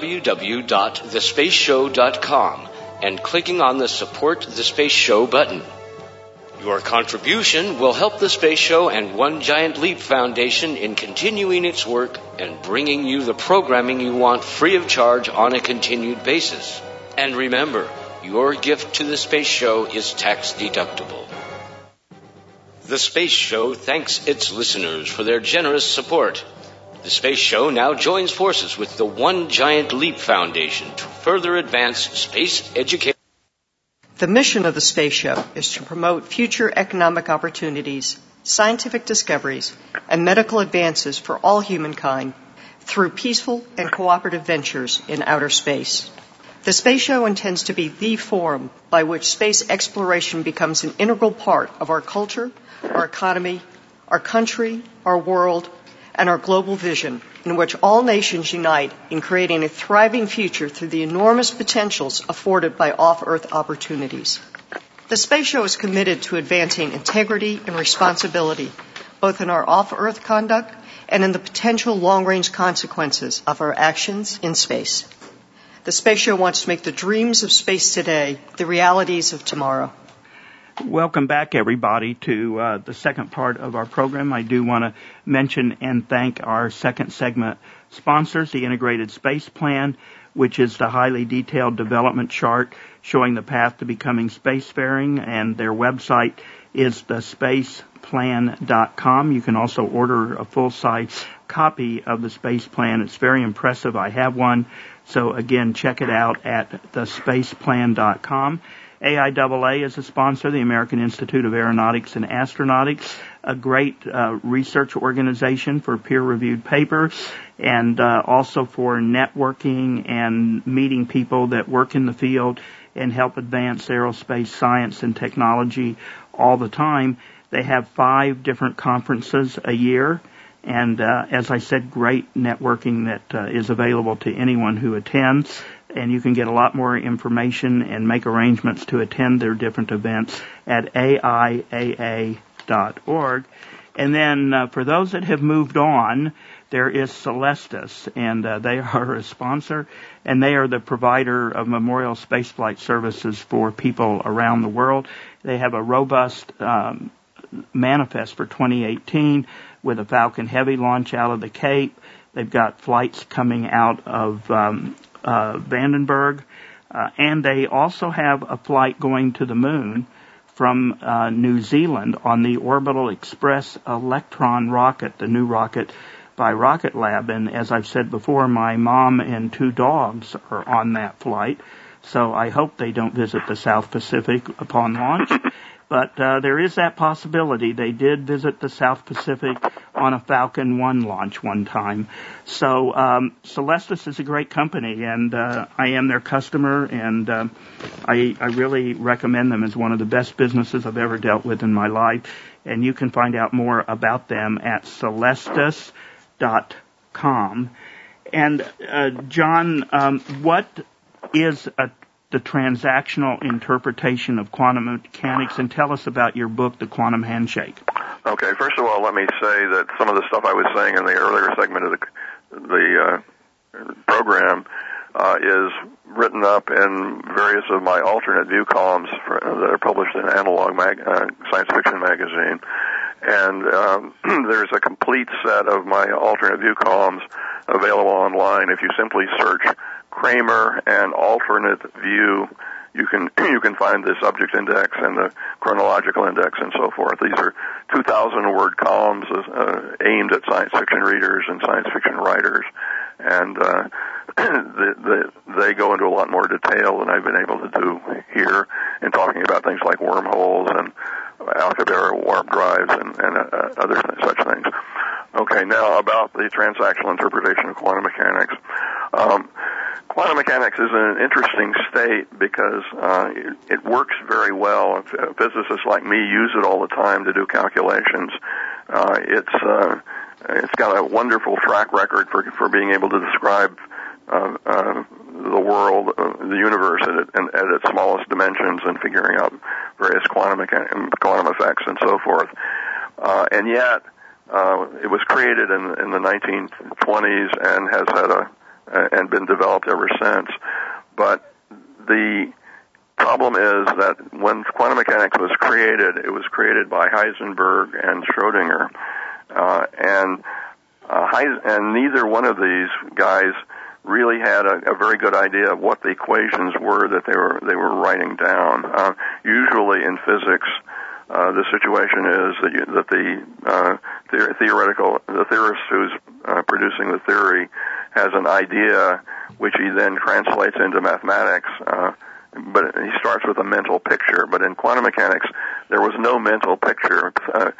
www.thespaceshow.com and clicking on the Support the Space Show button. Your contribution will help the Space Show and One Giant Leap Foundation in continuing its work and bringing you the programming you want free of charge on a continued basis. And remember, your gift to the Space Show is tax deductible. The Space Show thanks its listeners for their generous support. The Space Show now joins forces with the One Giant Leap Foundation to further advance space education. The mission of the Space Show is to promote future economic opportunities, scientific discoveries, and medical advances for all humankind through peaceful and cooperative ventures in outer space. The Space Show intends to be the forum by which space exploration becomes an integral part of our culture, our economy, our country, our world, and our global vision, in which all nations unite in creating a thriving future through the enormous potentials afforded by off-Earth opportunities. The Space Show is committed to advancing integrity and responsibility, both in our off-Earth conduct and in the potential long-range consequences of our actions in space. The Space Show wants to make the dreams of space today the realities of tomorrow. Welcome back, everybody, to the second part of our program. I do want to mention and thank our second segment sponsors, the Integrated Space Plan, which is the highly detailed development chart showing the path to becoming spacefaring, and their website is thespaceplan.com. You can also order a full-size copy of the Space Plan. It's very impressive. I have one. So, again, check it out at thespaceplan.com. AIAA is a sponsor, the American Institute of Aeronautics and Astronautics, a great research organization for peer-reviewed papers, and also for networking and meeting people that work in the field and help advance aerospace science and technology all the time. They have 5 different conferences a year. And as I said, great networking that is available to anyone who attends. And you can get a lot more information and make arrangements to attend their different events at AIAA.org. spaceshow.org. And then for those that have moved on, there is Celestis, and they are a sponsor, and they are the provider of memorial spaceflight services for people around the world. They have a robust manifest for 2018 with a Falcon Heavy launch out of the Cape. They've got flights coming out of Vandenberg, and they also have a flight going to the moon from New Zealand on the Orbital Express Electron rocket, the new rocket by Rocket Lab. And as I've said before, my mom and 2 dogs are on that flight, so I hope they don't visit the South Pacific upon launch. But there is that possibility. They did visit the South Pacific on a Falcon 1 launch one time. So Celestis is a great company, and I am their customer, and I really recommend them as one of the best businesses I've ever dealt with in my life. And you can find out more about them at Celestis.com. And John, what is the transactional interpretation of quantum mechanics, and tell us about your book, The Quantum Handshake. Okay, first of all, let me say that some of the stuff I was saying in the earlier segment of the program is written up in various of my alternate view columns that are published in Analog Science Fiction magazine. And there's a complete set of my alternate view columns available online. If you simply search Kramer and alternate view, you can find the subject index and the chronological index and so forth. These are 2,000-word columns aimed at science fiction readers and science fiction writers, and they go into a lot more detail than I've been able to do here in talking about things like wormholes and Alcubierre warp drives and other such things. Okay, now about the transactional interpretation of quantum mechanics. Quantum mechanics is in an interesting state because it works very well. Physicists like me use it all the time to do calculations. It's got a wonderful track record for being able to describe the world, the universe at its smallest dimensions, and figuring out various quantum effects and so forth. And yet, it was created in the 1920s and has had and been developed ever since. But the problem is that when quantum mechanics was created, it was created by Heisenberg and Schrödinger, and neither one of these guys really had a very good idea of what the equations were that they were writing down. Usually in physics, the situation is that the theorist who's producing the theory has an idea which he then translates into mathematics, but he starts with a mental picture. But in quantum mechanics, there was no mental picture.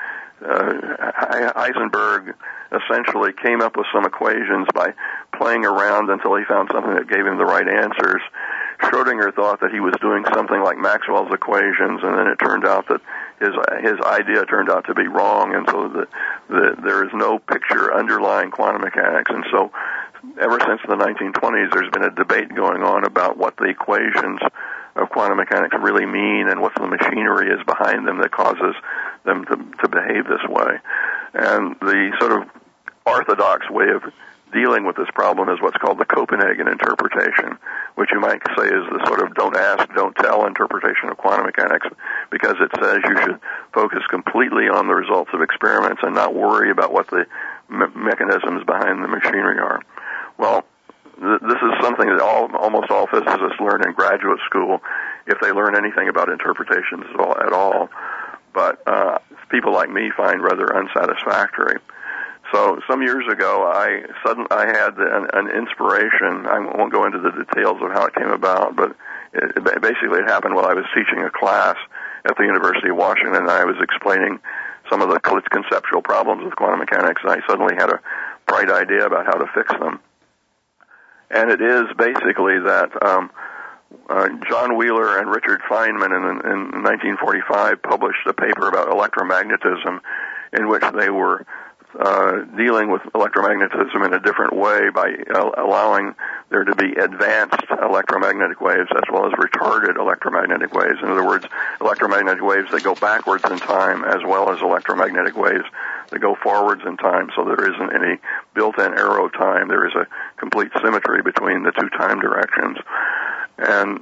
Heisenberg essentially came up with some equations by playing around until he found something that gave him the right answers. Schrödinger thought that he was doing something like Maxwell's equations, and then it turned out that his idea turned out to be wrong, and so there is no picture underlying quantum mechanics. And so ever since the 1920s, there's been a debate going on about what the equations of quantum mechanics really mean and what the machinery is behind them that causes them to behave this way. And the sort of orthodox way of dealing with this problem is what's called the Copenhagen interpretation, which you might say is the sort of don't ask, don't tell interpretation of quantum mechanics, because it says you should focus completely on the results of experiments and not worry about what the mechanisms behind the machinery are. Well, this is something that almost all physicists learn in graduate school, if they learn anything about interpretations at all. But people like me find rather unsatisfactory. So some years ago, I had an inspiration. I won't go into the details of how it came about, but basically it happened while I was teaching a class at the University of Washington, and I was explaining some of the conceptual problems with quantum mechanics, and I suddenly had a bright idea about how to fix them. And it is basically that John Wheeler and Richard Feynman in 1945 published a paper about electromagnetism in which they were dealing with electromagnetism in a different way by allowing there to be advanced electromagnetic waves as well as retarded electromagnetic waves. In other words, electromagnetic waves that go backwards in time as well as electromagnetic waves that go forwards in time, so there isn't any built-in arrow time. There is a complete symmetry between the two time directions. And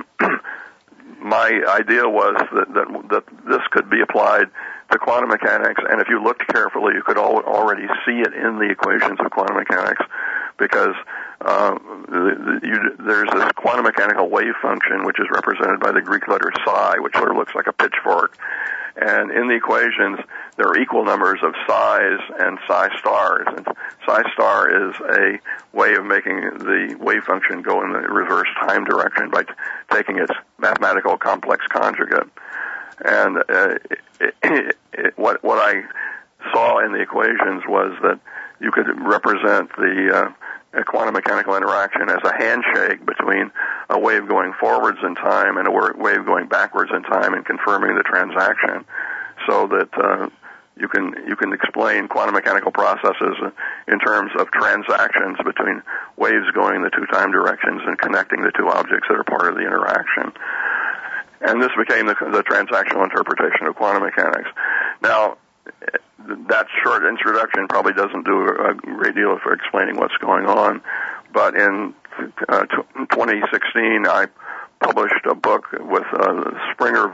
my idea was that this could be applied to quantum mechanics, and if you looked carefully, you could already see it in the equations of quantum mechanics, because there's this quantum mechanical wave function, which is represented by the Greek letter psi, which sort of looks like a pitchfork. And in the equations, there are equal numbers of psi's and psi stars. And psi star is a way of making the wave function go in the reverse time direction by taking its mathematical complex conjugate. And what I saw in the equations was that you could represent the quantum mechanical interaction as a handshake between a wave going forwards in time and a wave going backwards in time, and confirming the transaction, so that you can explain quantum mechanical processes in terms of transactions between waves going in the two time directions and connecting the two objects that are part of the interaction. And this became the transactional interpretation of quantum mechanics. Now, that short introduction probably doesn't do a great deal for explaining what's going on, but in 2016, I published a book with the Springer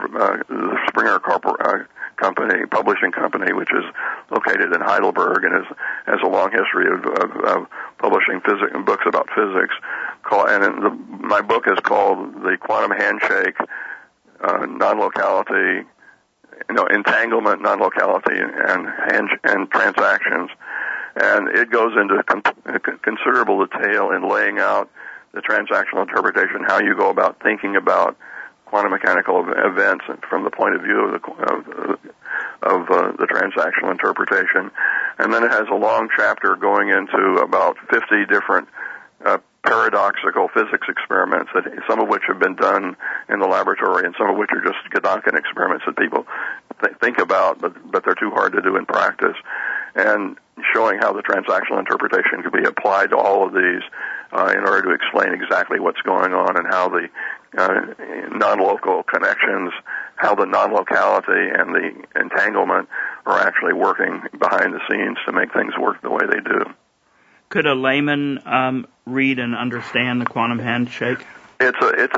company, publishing company, which is located in Heidelberg and has a long history of publishing books about physics. My book is called The Quantum Handshake, Non-Locality, entanglement, non-locality, and transactions. And it goes into considerable detail in laying out the transactional interpretation, how you go about thinking about quantum mechanical events from the point of view of the transactional interpretation. And then it has a long chapter going into about 50 different paradoxical physics experiments, some of which have been done in the laboratory and some of which are just Gedanken experiments that people think about, but they're too hard to do in practice, and showing how the transactional interpretation could be applied to all of these in order to explain exactly what's going on and how the non-local connections, how the non-locality and the entanglement are actually working behind the scenes to make things work the way they do. Could a layman read and understand the quantum handshake? The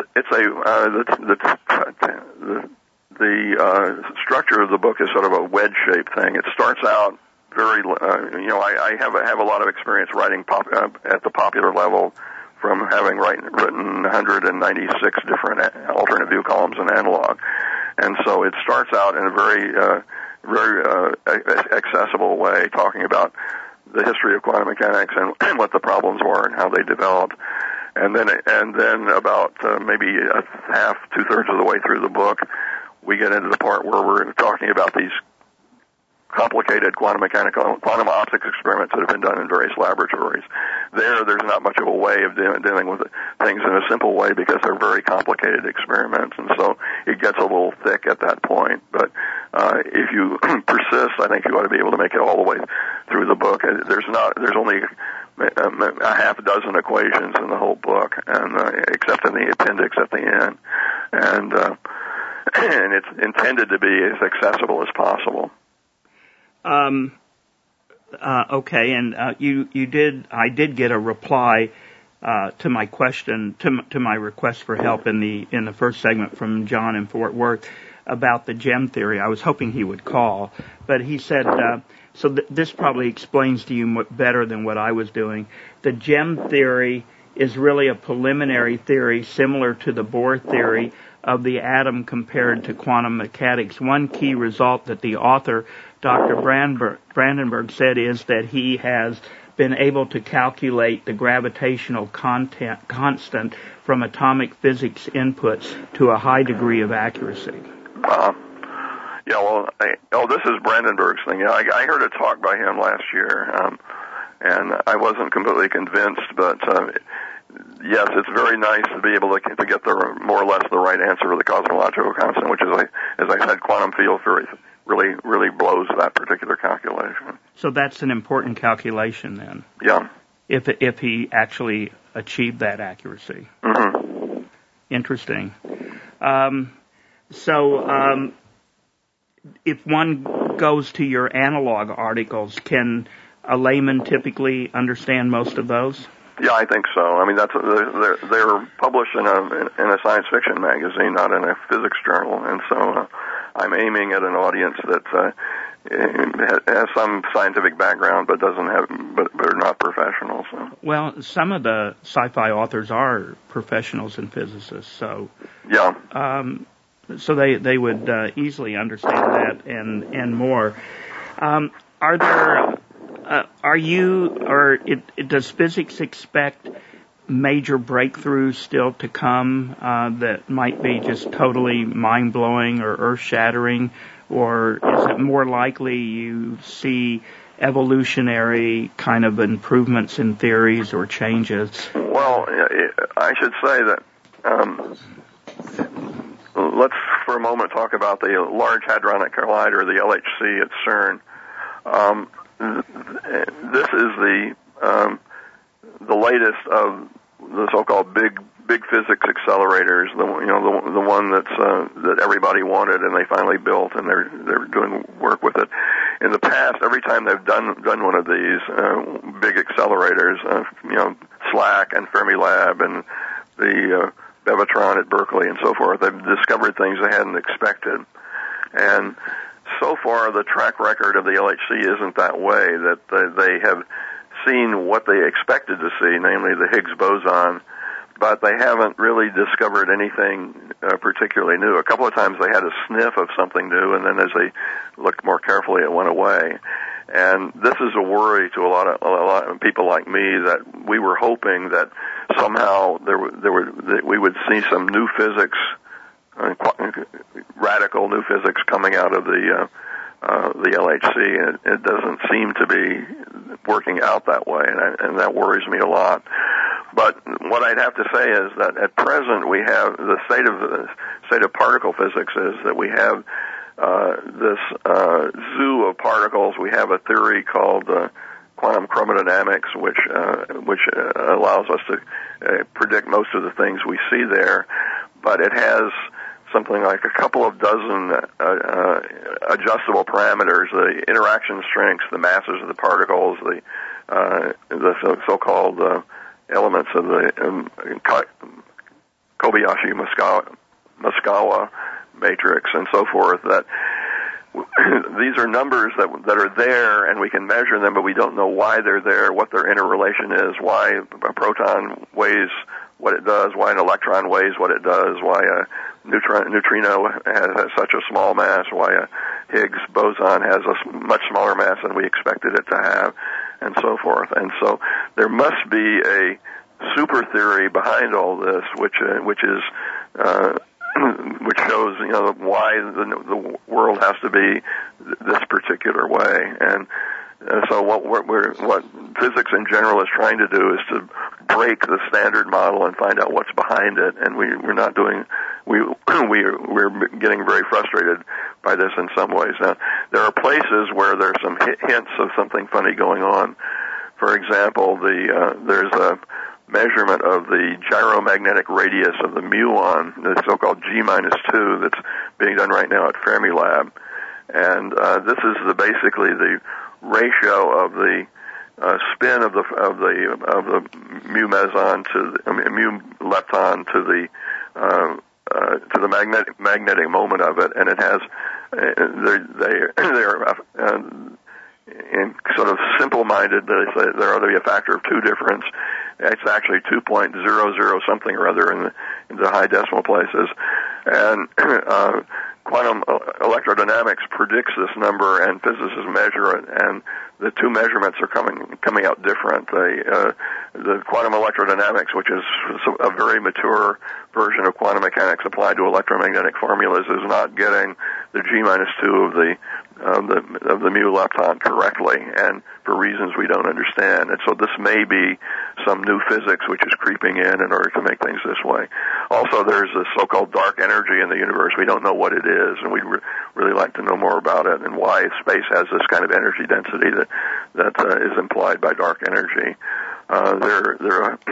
structure of the book is sort of a wedge-shaped thing. It starts out very, I have a lot of experience writing at the popular level, from having written 196 different alternate view columns in analog, and so it starts out in a very accessible way, talking about the history of quantum mechanics and what the problems were and how they developed. And then about maybe two-thirds of the way through the book, we get into the part where we're talking about these complicated quantum optics experiments that have been done in various laboratories. There's not much of a way of dealing with things in a simple way because they're very complicated experiments, and so it gets a little thick at that point. But if you persist, I think you ought to be able to make it all the way through the book. There's only a half dozen equations in the whole book, and except in the appendix at the end, and it's intended to be as accessible as possible. Okay, and I did get a reply to my question, to my request for help in the first segment from John in Fort Worth about the gem theory. I was hoping he would call, but he said, this probably explains to you better than what I was doing. The gem theory is really a preliminary theory similar to the Bohr theory of the atom compared to quantum mechanics. One key result that the author, Dr. Brandenburg, said is that he has been able to calculate the gravitational constant from atomic physics inputs to a high degree of accuracy. This is Brandenburg's thing. I heard a talk by him last year, and I wasn't completely convinced, but yes, it's very nice to be able to get more or less the right answer for the cosmological constant, which is, as I said, quantum field really blows that particular calculation. So that's an important calculation then. Yeah. If he actually achieved that accuracy. Mm-hmm. Interesting. If one goes to your analog articles, can a layman typically understand most of those? Yeah, I think so. I mean, they're published in a science fiction magazine, not in a physics journal, and so I'm aiming at an audience that has some scientific background, but are not professionals. So. Well, some of the sci-fi authors are professionals and physicists, so yeah. So they would easily understand that and more. Does physics expect major breakthroughs still to come that might be just totally mind-blowing or earth-shattering, or is it more likely you see evolutionary kind of improvements in theories or changes? Well, I should say that let's for a moment talk about the Large Hadronic Collider, the LHC at CERN. This is the latest of the so-called big physics accelerators. The one that everybody wanted and they finally built, and they're doing work with it. In the past, every time they've done one of these big accelerators, SLAC and Fermilab and the Bevatron at Berkeley and so forth, they've discovered things they hadn't expected. And so far, the track record of the LHC isn't that way, that they have seen what they expected to see, namely the Higgs boson, but they haven't really discovered anything particularly new. A couple of times they had a sniff of something new, and then as they looked more carefully, it went away. And this is a worry to a lot of people like me, that we were hoping that somehow that we would see some new physics, radical new physics coming out of the LHC. It doesn't seem to be working out that way, and that worries me a lot. But what I'd have to say is that at present we have the state of particle physics is that we have this zoo of particles. We have a theory called quantum chromodynamics, which allows us to predict most of the things we see there, but it has something like a couple of dozen adjustable parameters: the interaction strengths, the masses of the particles, the so-called elements of the Kobayashi-Maskawa matrix, and so forth. That these are numbers that are there, and we can measure them, but we don't know why they're there, what their interrelation is, why a proton weighs what it does, why an electron weighs what it does, why a neutrino has such a small mass, why a Higgs boson has a much smaller mass than we expected it to have, and so forth. And so there must be a super theory behind all this, which shows why the world has to be this particular way. And so what physics in general is trying to do is to break the standard model and find out what's behind it. And we're not doing. We're getting very frustrated by this in some ways. Now, there are places where there's some hints of something funny going on. For example, there's a measurement of the gyromagnetic radius of the muon, the so-called G-2, that's being done right now at Fermilab. And this is basically the ratio of the spin of the mu meson to the mu lepton to the magnetic moment of it, and it has they're in sort of simple-minded, they say there ought to be a factor of 2 difference. It's actually 2.00 something or other in the high decimal places, and quantum electrodynamics predicts this number, and physicists measure it, and the two measurements are coming out different. The quantum electrodynamics, which is a very mature version of quantum mechanics applied to electromagnetic formulas, is not getting the G-2 of the of the mu lepton correctly, and for reasons we don't understand. And so this may be some new physics which is creeping in order to make things this way. Also, there's this so-called dark energy in the universe. We don't know what it is, and we'd really like to know more about it and why space has this kind of energy density that is implied by dark energy. There are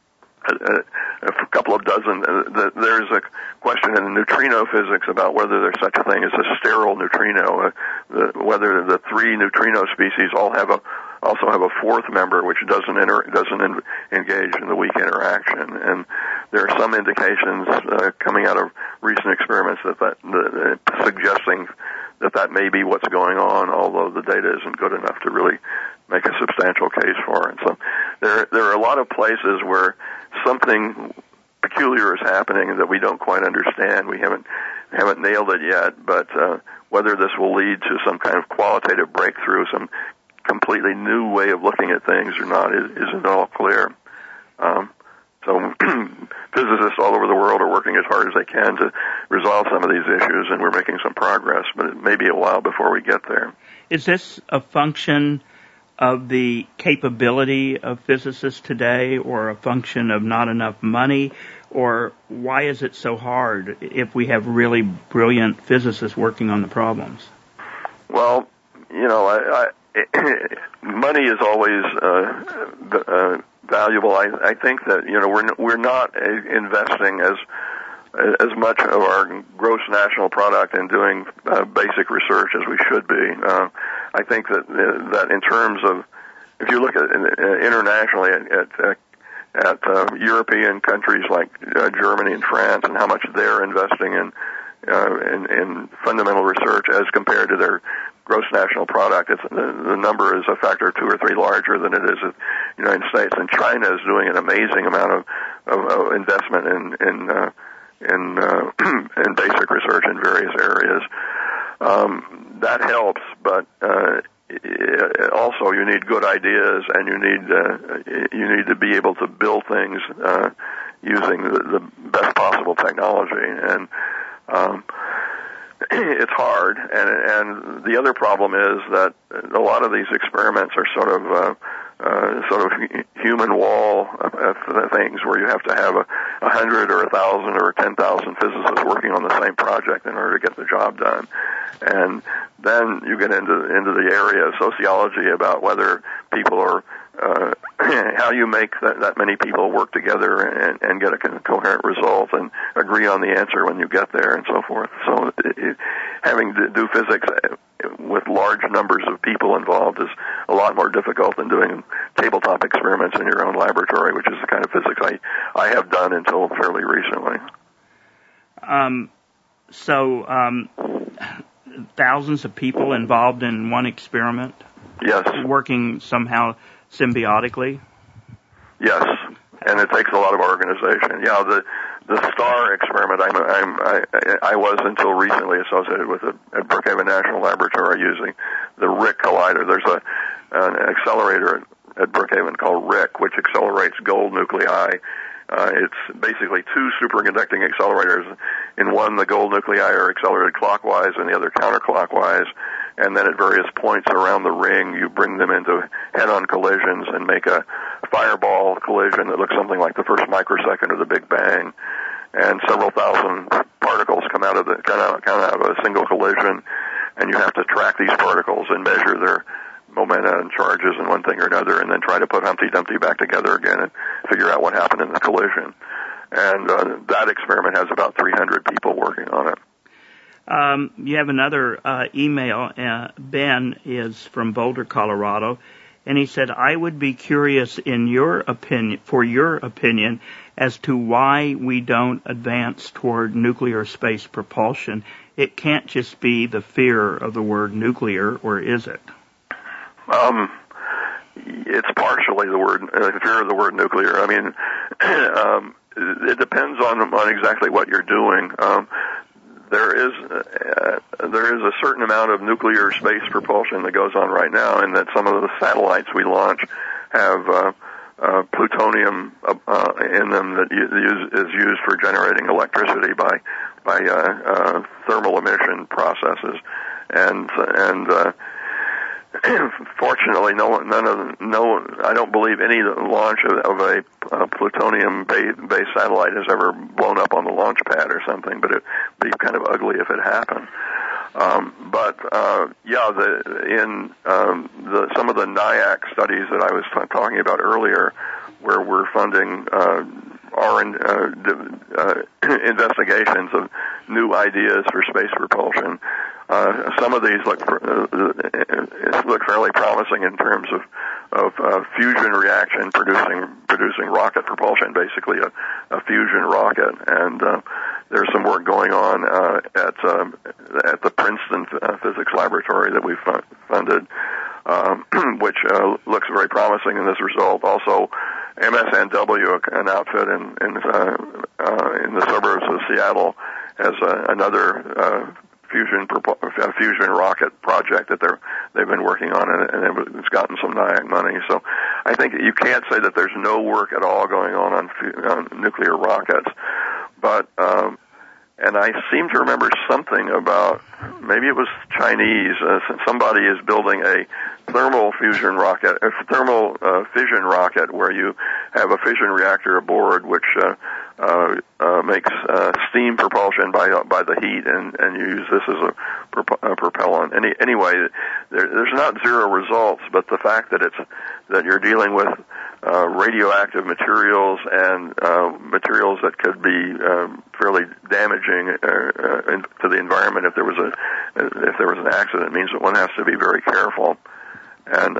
a couple of dozen. There's a question in neutrino physics about whether there's such a thing as a sterile neutrino, whether the three neutrino species also have a fourth member which doesn't engage in the weak interaction. And there are some indications coming out of recent experiments that suggesting that may be what's going on, although the data isn't good enough to really make a substantial case for it. So there are a lot of places where something peculiar is happening that we don't quite understand. We haven't nailed it yet, but whether this will lead to some kind of qualitative breakthrough, some completely new way of looking at things or not isn't all clear. So physicists all over the world are working as hard as they can to resolve some of these issues, and we're making some progress, but it may be a while before we get there. Is this a function of the capability of physicists today, or a function of not enough money, or why is it so hard if we have really brilliant physicists working on the problems? Well, money is always valuable. I think that we're not investing as much of our gross national product in doing basic research as we should be. I think that in terms of, if you look at internationally at European countries like Germany and France and how much they're investing in fundamental research as compared to their gross national product, the number is a factor of 2 or 3 larger than it is in the United States. And China is doing an amazing amount of investment in basic research in various areas. That helps, but also you need good ideas, and you need to be able to build things using the best possible technology, and it's hard. And the other problem is that a lot of these experiments are sort of human wall things where you have to have 100 or 1,000 or 10,000 physicists working on the same project in order to get the job done. And then you get into the area of sociology about whether people are how you make that many people work together and get a coherent result and agree on the answer when you get there and so forth. So having to do physics with large numbers of people involved is a lot more difficult than doing tabletop experiments in your own laboratory, which is the kind of physics I have done until fairly recently. Thousands of people involved in one experiment? Yes. Working somehow symbiotically? Yes, and it takes a lot of organization. Yeah, the STAR experiment I was until recently associated with it at Brookhaven National Laboratory using the RHIC collider. There's an accelerator at Brookhaven called RHIC, which accelerates gold nuclei. It's basically 2 superconducting accelerators. In one, the gold nuclei are accelerated clockwise and the other counterclockwise. And then at various points around the ring, you bring them into head-on collisions and make a fireball collision that looks something like the first microsecond of the Big Bang. And several thousand particles come out of a single collision, and you have to track these particles and measure their momenta and charges and one thing or another, and then try to put Humpty Dumpty back together again and figure out what happened in the collision. And that experiment has about 300 people working on it. You have another email. Ben is from Boulder, Colorado, and he said, I would be curious for your opinion as to why we don't advance toward nuclear space propulsion. It can't just be the fear of the word nuclear, or is it? It's partially the fear of the word nuclear. I mean, it depends on exactly what you're doing. There is a certain amount of nuclear space propulsion that goes on right now, and that some of the satellites we launch have plutonium in them that is used for generating electricity by thermal emission processes. and fortunately, I don't believe any launch of a plutonium-based satellite has ever blown up on the launch pad or something, but it'd be kind of ugly if it happened. Some of the NIAC studies that I was talking about earlier, where we're funding our investigations of new ideas for space propulsion. Some of these look fairly promising in terms of fusion reaction producing rocket propulsion, basically a fusion rocket. And there's some work going on at the Princeton Physics Laboratory that we've funded, which looks very promising in this result. Also, MSNW, an outfit in the suburbs of Seattle, has another fusion rocket project that they've been working on, and it's gotten some NIAC money. So I think you can't say that there's no work at all going on nuclear rockets. But and I seem to remember something about, maybe it was Chinese, somebody is building a thermal fission rocket where you have a fission reactor aboard which makes steam propulsion by the heat, and you use this as a propellant. Anyway, there's not zero results, but the fact that you're dealing with radioactive materials and materials that could be fairly damaging to the environment if there was an accident means that one has to be very careful. And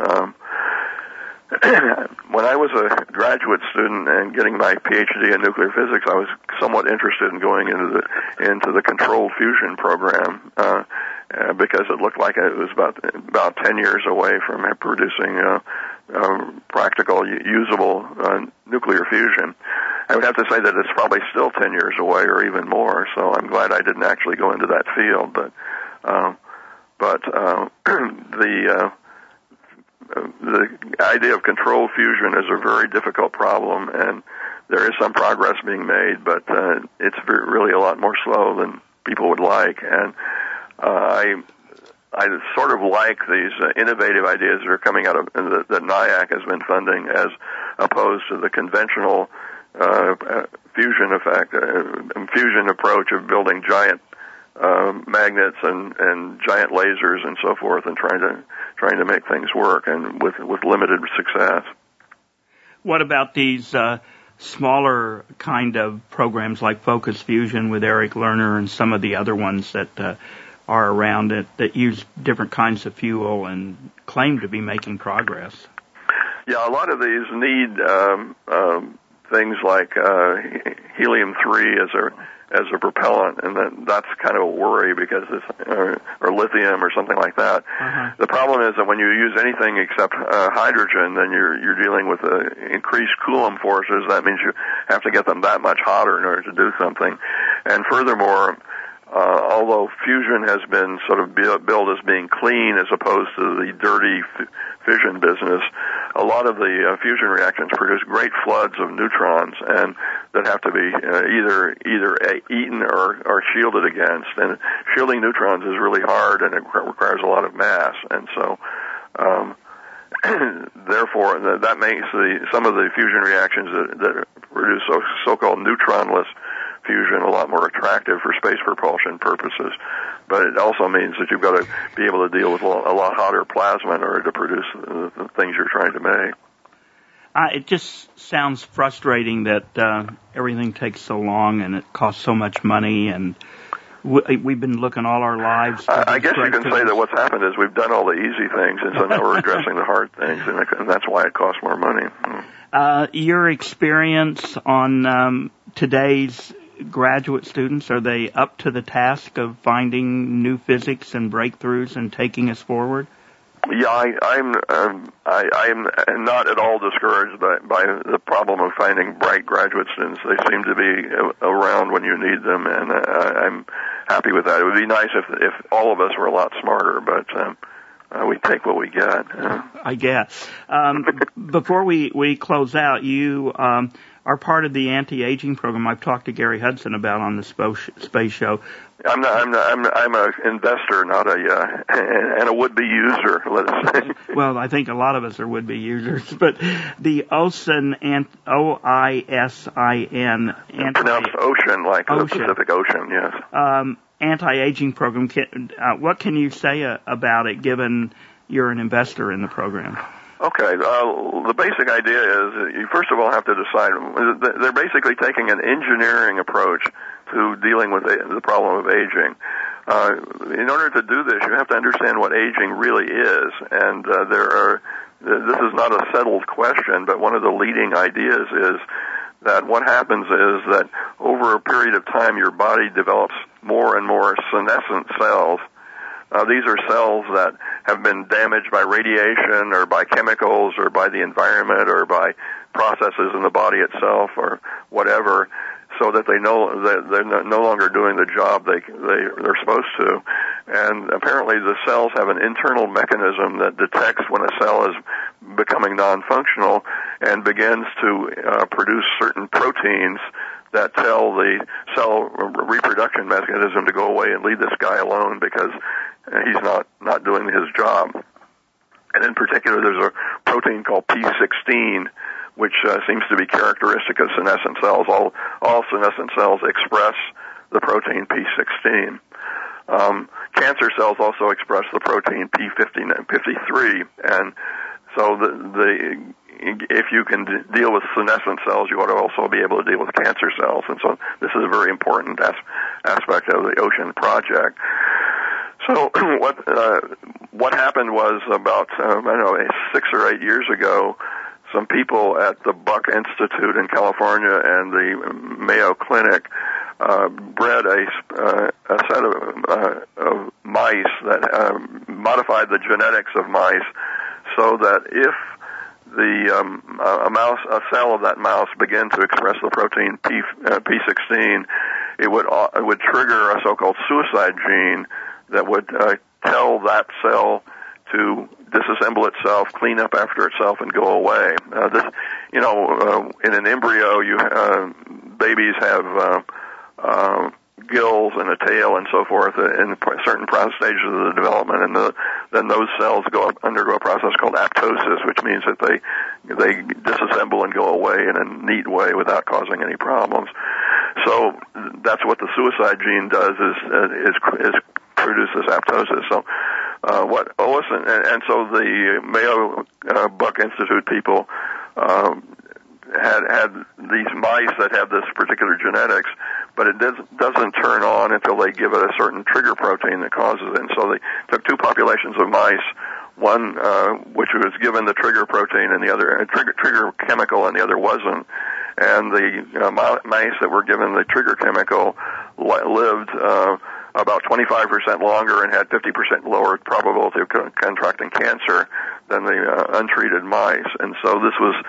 when I was a graduate student and getting my PhD in nuclear physics, I was somewhat interested in going into the controlled fusion program because it looked like it was about 10 years away from producing practical, usable nuclear fusion. I would have to say that it's probably still 10 years away or even more. So I'm glad I didn't actually go into that field. But the idea of controlled fusion is a very difficult problem, and there is some progress being made, but it's really a lot more slow than people would like. And I sort of like these innovative ideas that are coming out of that NIAC has been funding, as opposed to the conventional fusion approach of building giant magnets and giant lasers and so forth, and trying to make things work, and with limited success. What about these smaller kind of programs like Focus Fusion with Eric Lerner and some of the other ones that are around it that use different kinds of fuel and claim to be making progress? Yeah, a lot of these need things like helium-3 as a propellant, and that's kind of a worry because or lithium or something like that. Uh-huh. The problem is that when you use anything except hydrogen, then you're dealing with increased Coulomb forces. That means you have to get them that much hotter in order to do something. And furthermore, although fusion has been sort of billed as being clean as opposed to the dirty fission business, a lot of the fusion reactions produce great floods of neutrons, and that have to be either eaten or shielded against. And shielding neutrons is really hard, and it requires a lot of mass. And so, therefore, that makes some of the fusion reactions that produce so-called neutronless fusion a lot more attractive for space propulsion purposes. But it also means that you've got to be able to deal with a lot hotter plasma in order to produce the things you're trying to make. It just sounds frustrating that everything takes so long and it costs so much money, and we've been looking all our lives. I guess you can say that what's happened is we've done all the easy things, and so now we're addressing the hard things, and that's why it costs more money. Your experience on today's graduate students, are they up to the task of finding new physics and breakthroughs and taking us forward? Yeah, I'm not at all discouraged by the problem of finding bright graduate students. They seem to be around when you need them, and I'm happy with that. It would be nice if all of us were a lot smarter, but we take what we get. I guess. Before we close out, you are part of the anti-aging program I've talked to Gary Hudson about on the Space Show. I'm an investor, not and a would-be user, let us say. Well, I think a lot of us are would-be users, but the OISIN, O-I-S-I-N, pronounced ocean, like the Pacific Ocean, yes. Anti-aging program. What can you say about it, given you're an investor in the program? Okay, the basic idea is you first of all have to decide. They're basically taking an engineering approach to dealing with the problem of aging. In order to do this, you have to understand what aging really is, and this is not a settled question, but one of the leading ideas is that what happens is that over a period of time, your body develops more and more senescent cells. These are cells that have been damaged by radiation or by chemicals or by the environment or by processes in the body itself or whatever, so that they're no longer doing the job they're supposed to. And apparently the cells have an internal mechanism that detects when a cell is becoming non-functional and begins to produce certain proteins that tell the cell reproduction mechanism to go away and leave this guy alone because he's not doing his job. And in particular, there's a protein called P16, which seems to be characteristic of senescent cells. All senescent cells express the protein P16. Cancer cells also express the protein P53, and so if you can deal with senescent cells, you ought to also be able to deal with cancer cells. And so this is a very important aspect of the Ocean Project. So what happened was about 6 or 8 years ago, some people at the Buck Institute in California and the Mayo Clinic bred a set of mice that modified the genetics of mice so that if a cell of that mouse began to express the protein P16, it would trigger a so-called suicide gene that would tell that cell to disassemble itself, clean up after itself, and go away. In an embryo, babies have gills and a tail and so forth in certain stages of the development, and then those cells undergo a process called apoptosis, which means that they disassemble and go away in a neat way without causing any problems. So that's what the suicide gene does is produce this apoptosis. So what OISIN and so the Mayo Buck Institute people had these mice that have this particular genetics, but it doesn't turn on until they give it a certain trigger protein that causes it. And so they took two populations of mice, one which was given the trigger protein and the other trigger chemical, and the other wasn't. And the mice that were given the trigger chemical lived about 25% longer and had 50% lower probability of contracting cancer than the untreated mice. And so this was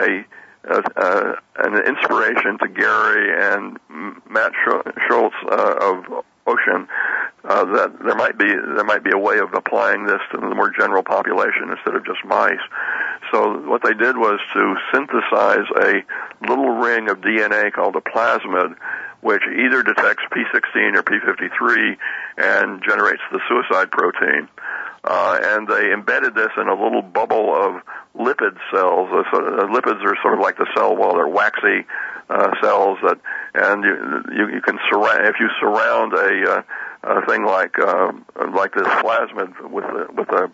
an inspiration to Gary and Matt Schultz of Ocean that there might be a way of applying this to the more general population instead of just mice. So what they did was to synthesize a little ring of DNA called a plasmid, which either detects P16 or P53 and generates the suicide protein. And they embedded this in a little bubble of lipid cells. Lipids are sort of like the cell wall. They're waxy cells and you can surround, if you surround a thing like this plasmid with a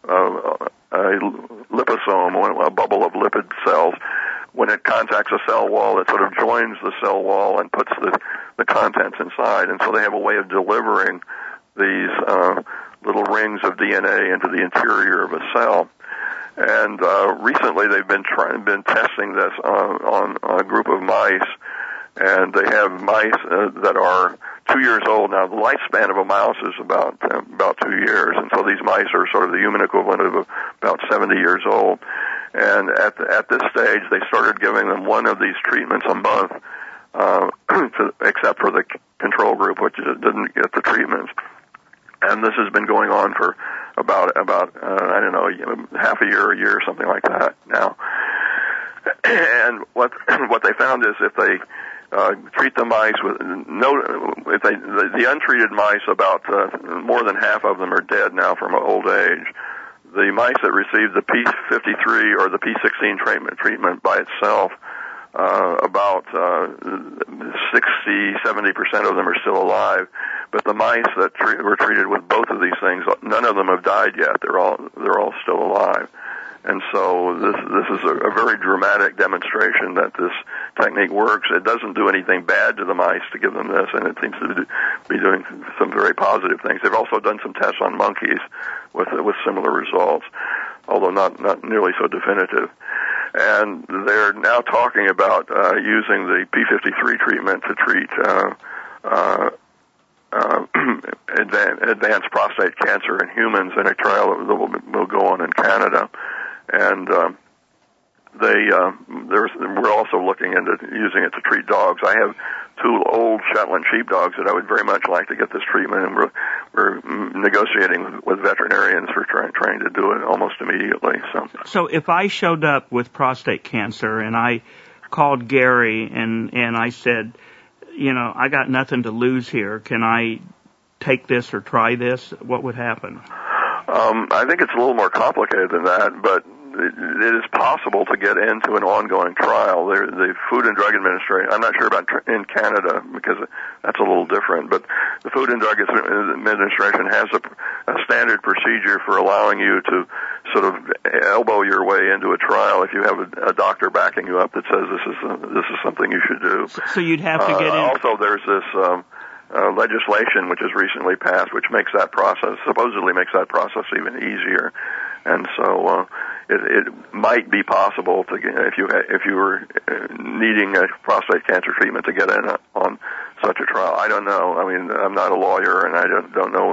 liposome, a bubble of lipid cells. When it contacts a cell wall, it sort of joins the cell wall and puts the contents inside. And so they have a way of delivering these little rings of DNA into the interior of a cell. And recently they've been testing this on a group of mice, and they have mice that are 2 years old. Now, the lifespan of a mouse is about 2 years, and so these mice are sort of the human equivalent of about 70 years old. And at this stage, they started giving them one of these treatments a month, except for the control group, which didn't get the treatments. And this has been going on for about half a year, something like that now. And what they found is if they treat the mice with the untreated mice, about more than half of them are dead now from old age. The mice that received the P53 or the P16 treatment by itself, about 60-70% of them are still alive. But the mice that were treated with both of these things, none of them have died yet. They're all still alive. And so this is a very dramatic demonstration that this technique works. It doesn't do anything bad to the mice to give them this, and it seems to be doing some very positive things. They've also done some tests on monkeys with similar results, although not nearly so definitive. And they're now talking about using the P53 treatment to treat advanced prostate cancer in humans in a trial that will go on in Canada. And we're also looking into using it to treat dogs. I have 2 old Shetland sheepdogs that I would very much like to get this treatment, and we're negotiating with veterinarians for trying to do it almost immediately. So if I showed up with prostate cancer and I called Gary and I said, I got nothing to lose here, can I take this or try this? What would happen? I think it's a little more complicated than that, but it is possible to get into an ongoing trial. The Food and Drug Administration, I'm not sure about in Canada because that's a little different, but the Food and Drug Administration has a standard procedure for allowing you to sort of elbow your way into a trial if you have a doctor backing you up that says this is something you should do. So you'd have to get in. Also, there's this legislation which has recently passed, which supposedly makes that process even easier. And so it might be possible to, if you were needing a prostate cancer treatment, to get in on such a trial. I don't know. I mean, I'm not a lawyer, and I don't know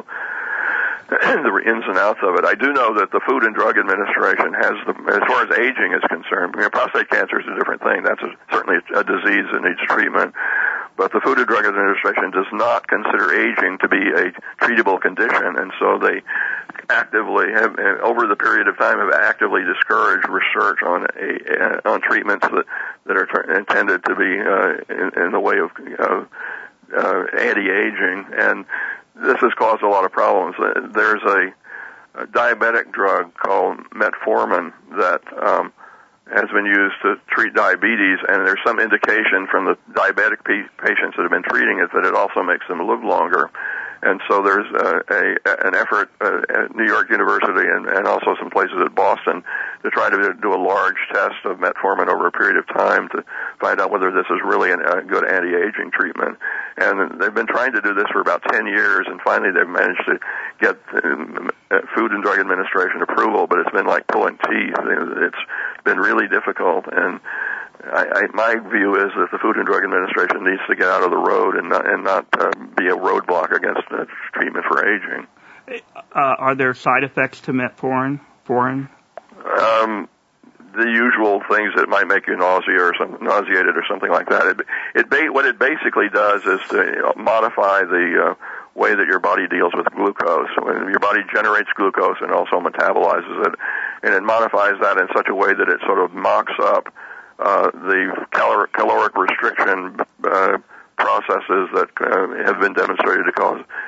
the ins and outs of it. I do know that the Food and Drug Administration has, as far as aging is concerned, prostate cancer is a different thing. That's certainly a disease that needs treatment. But the Food and Drug Administration does not consider aging to be a treatable condition, and so they actively have, over the period of time, have actively discouraged research on treatments that are intended to be in the way of anti-aging, and this has caused a lot of problems. There's a diabetic drug called metformin that has been used to treat diabetes, and there's some indication from the diabetic patients that have been treating it that it also makes them live longer. And so there's an effort at New York University and also some places at Boston to try to do a large test of metformin over a period of time to find out whether this is really a good anti-aging treatment. And they've been trying to do this for about 10 years, and finally they've managed to get Food and Drug Administration approval, but it's been like pulling teeth. It's been really difficult, and my view is that the Food and Drug Administration needs to get out of the road and not be a roadblock against treatment for aging. Are there side effects to metformin? The usual things that might make you nauseated or something like that. What it basically does is to modify the way that your body deals with glucose. Your body generates glucose and also metabolizes it, and it modifies that in such a way that it sort of mocks up the caloric restriction processes that have been demonstrated to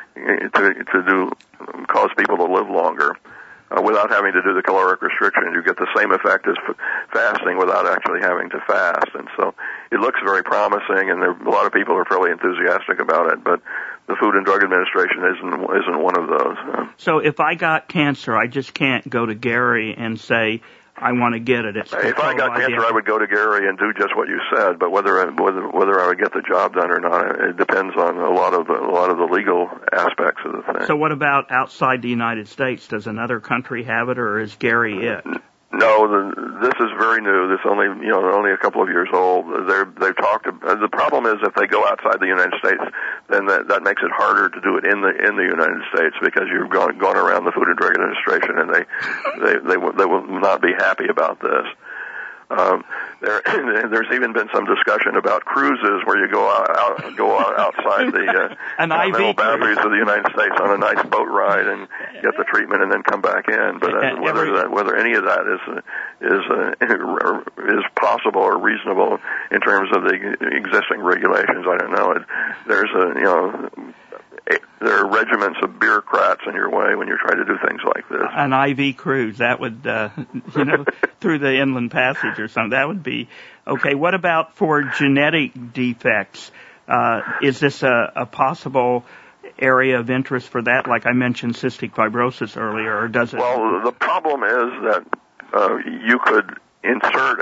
cause people to live longer. Without having to do the caloric restriction, you get the same effect as fasting without actually having to fast. And so it looks very promising, and a lot of people are fairly enthusiastic about it, but the Food and Drug Administration isn't one of those. So if I got cancer, I just can't go to Gary and say, I want to get it. If I got cancer, I would go to Gary and do just what you said. But whether I would get the job done or not, it depends on a lot of the legal aspects of the thing. So what about outside the United States? Does another country have it, or is Gary it? No, this is very new. This only a couple of years old. They've talked. The problem is if they go outside the United States, then that makes it harder to do it in the United States because you've gone around the Food and Drug Administration, and they will not be happy about this. there's even been some discussion about cruises where you go outside the continental boundaries of the United States on a nice boat ride and get the treatment and then come back in. But whether any of that is possible or reasonable in terms of the existing regulations, I don't know. There are regiments of bureaucrats in your way when you're trying to do things like this. An IV cruise, that would, through the inland passage or something, that would be okay. What about for genetic defects? Is this a possible area of interest for that? Like I mentioned cystic fibrosis earlier, or does it? Well, the problem is that you could insert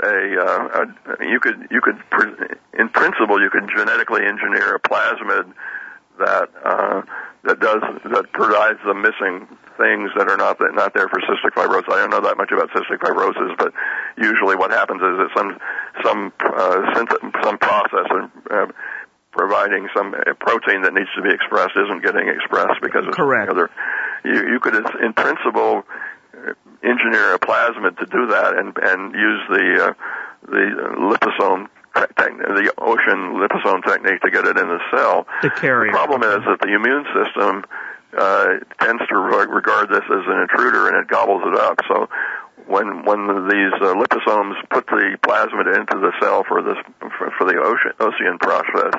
in principle, you could genetically engineer a plasmid that provides the missing things that are not there for cystic fibrosis. I don't know that much about cystic fibrosis, but usually what happens is that some process of providing some protein that needs to be expressed isn't getting expressed because of correct. You could in principle engineer a plasmid to do that and use the liposome. The ocean liposome technique to get it in the cell. The carrier. The problem is that the immune system tends to regard this as an intruder and it gobbles it up. So when these liposomes put the plasmid into the cell for the Ocean process,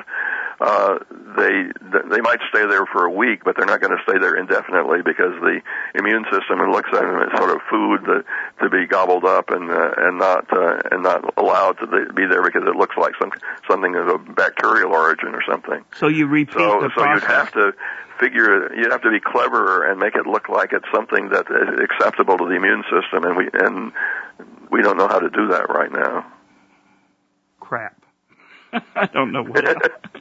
they might stay there for a week, but they're not going to stay there indefinitely because the immune system looks at them as sort of food to be gobbled up and not allowed to be there because it looks like something of a bacterial origin or something. So you repeat the process. So you'd have to be clever and make it look like it's something that is acceptable to the immune system, and we don't know how to do that right now. Crap. I don't know what.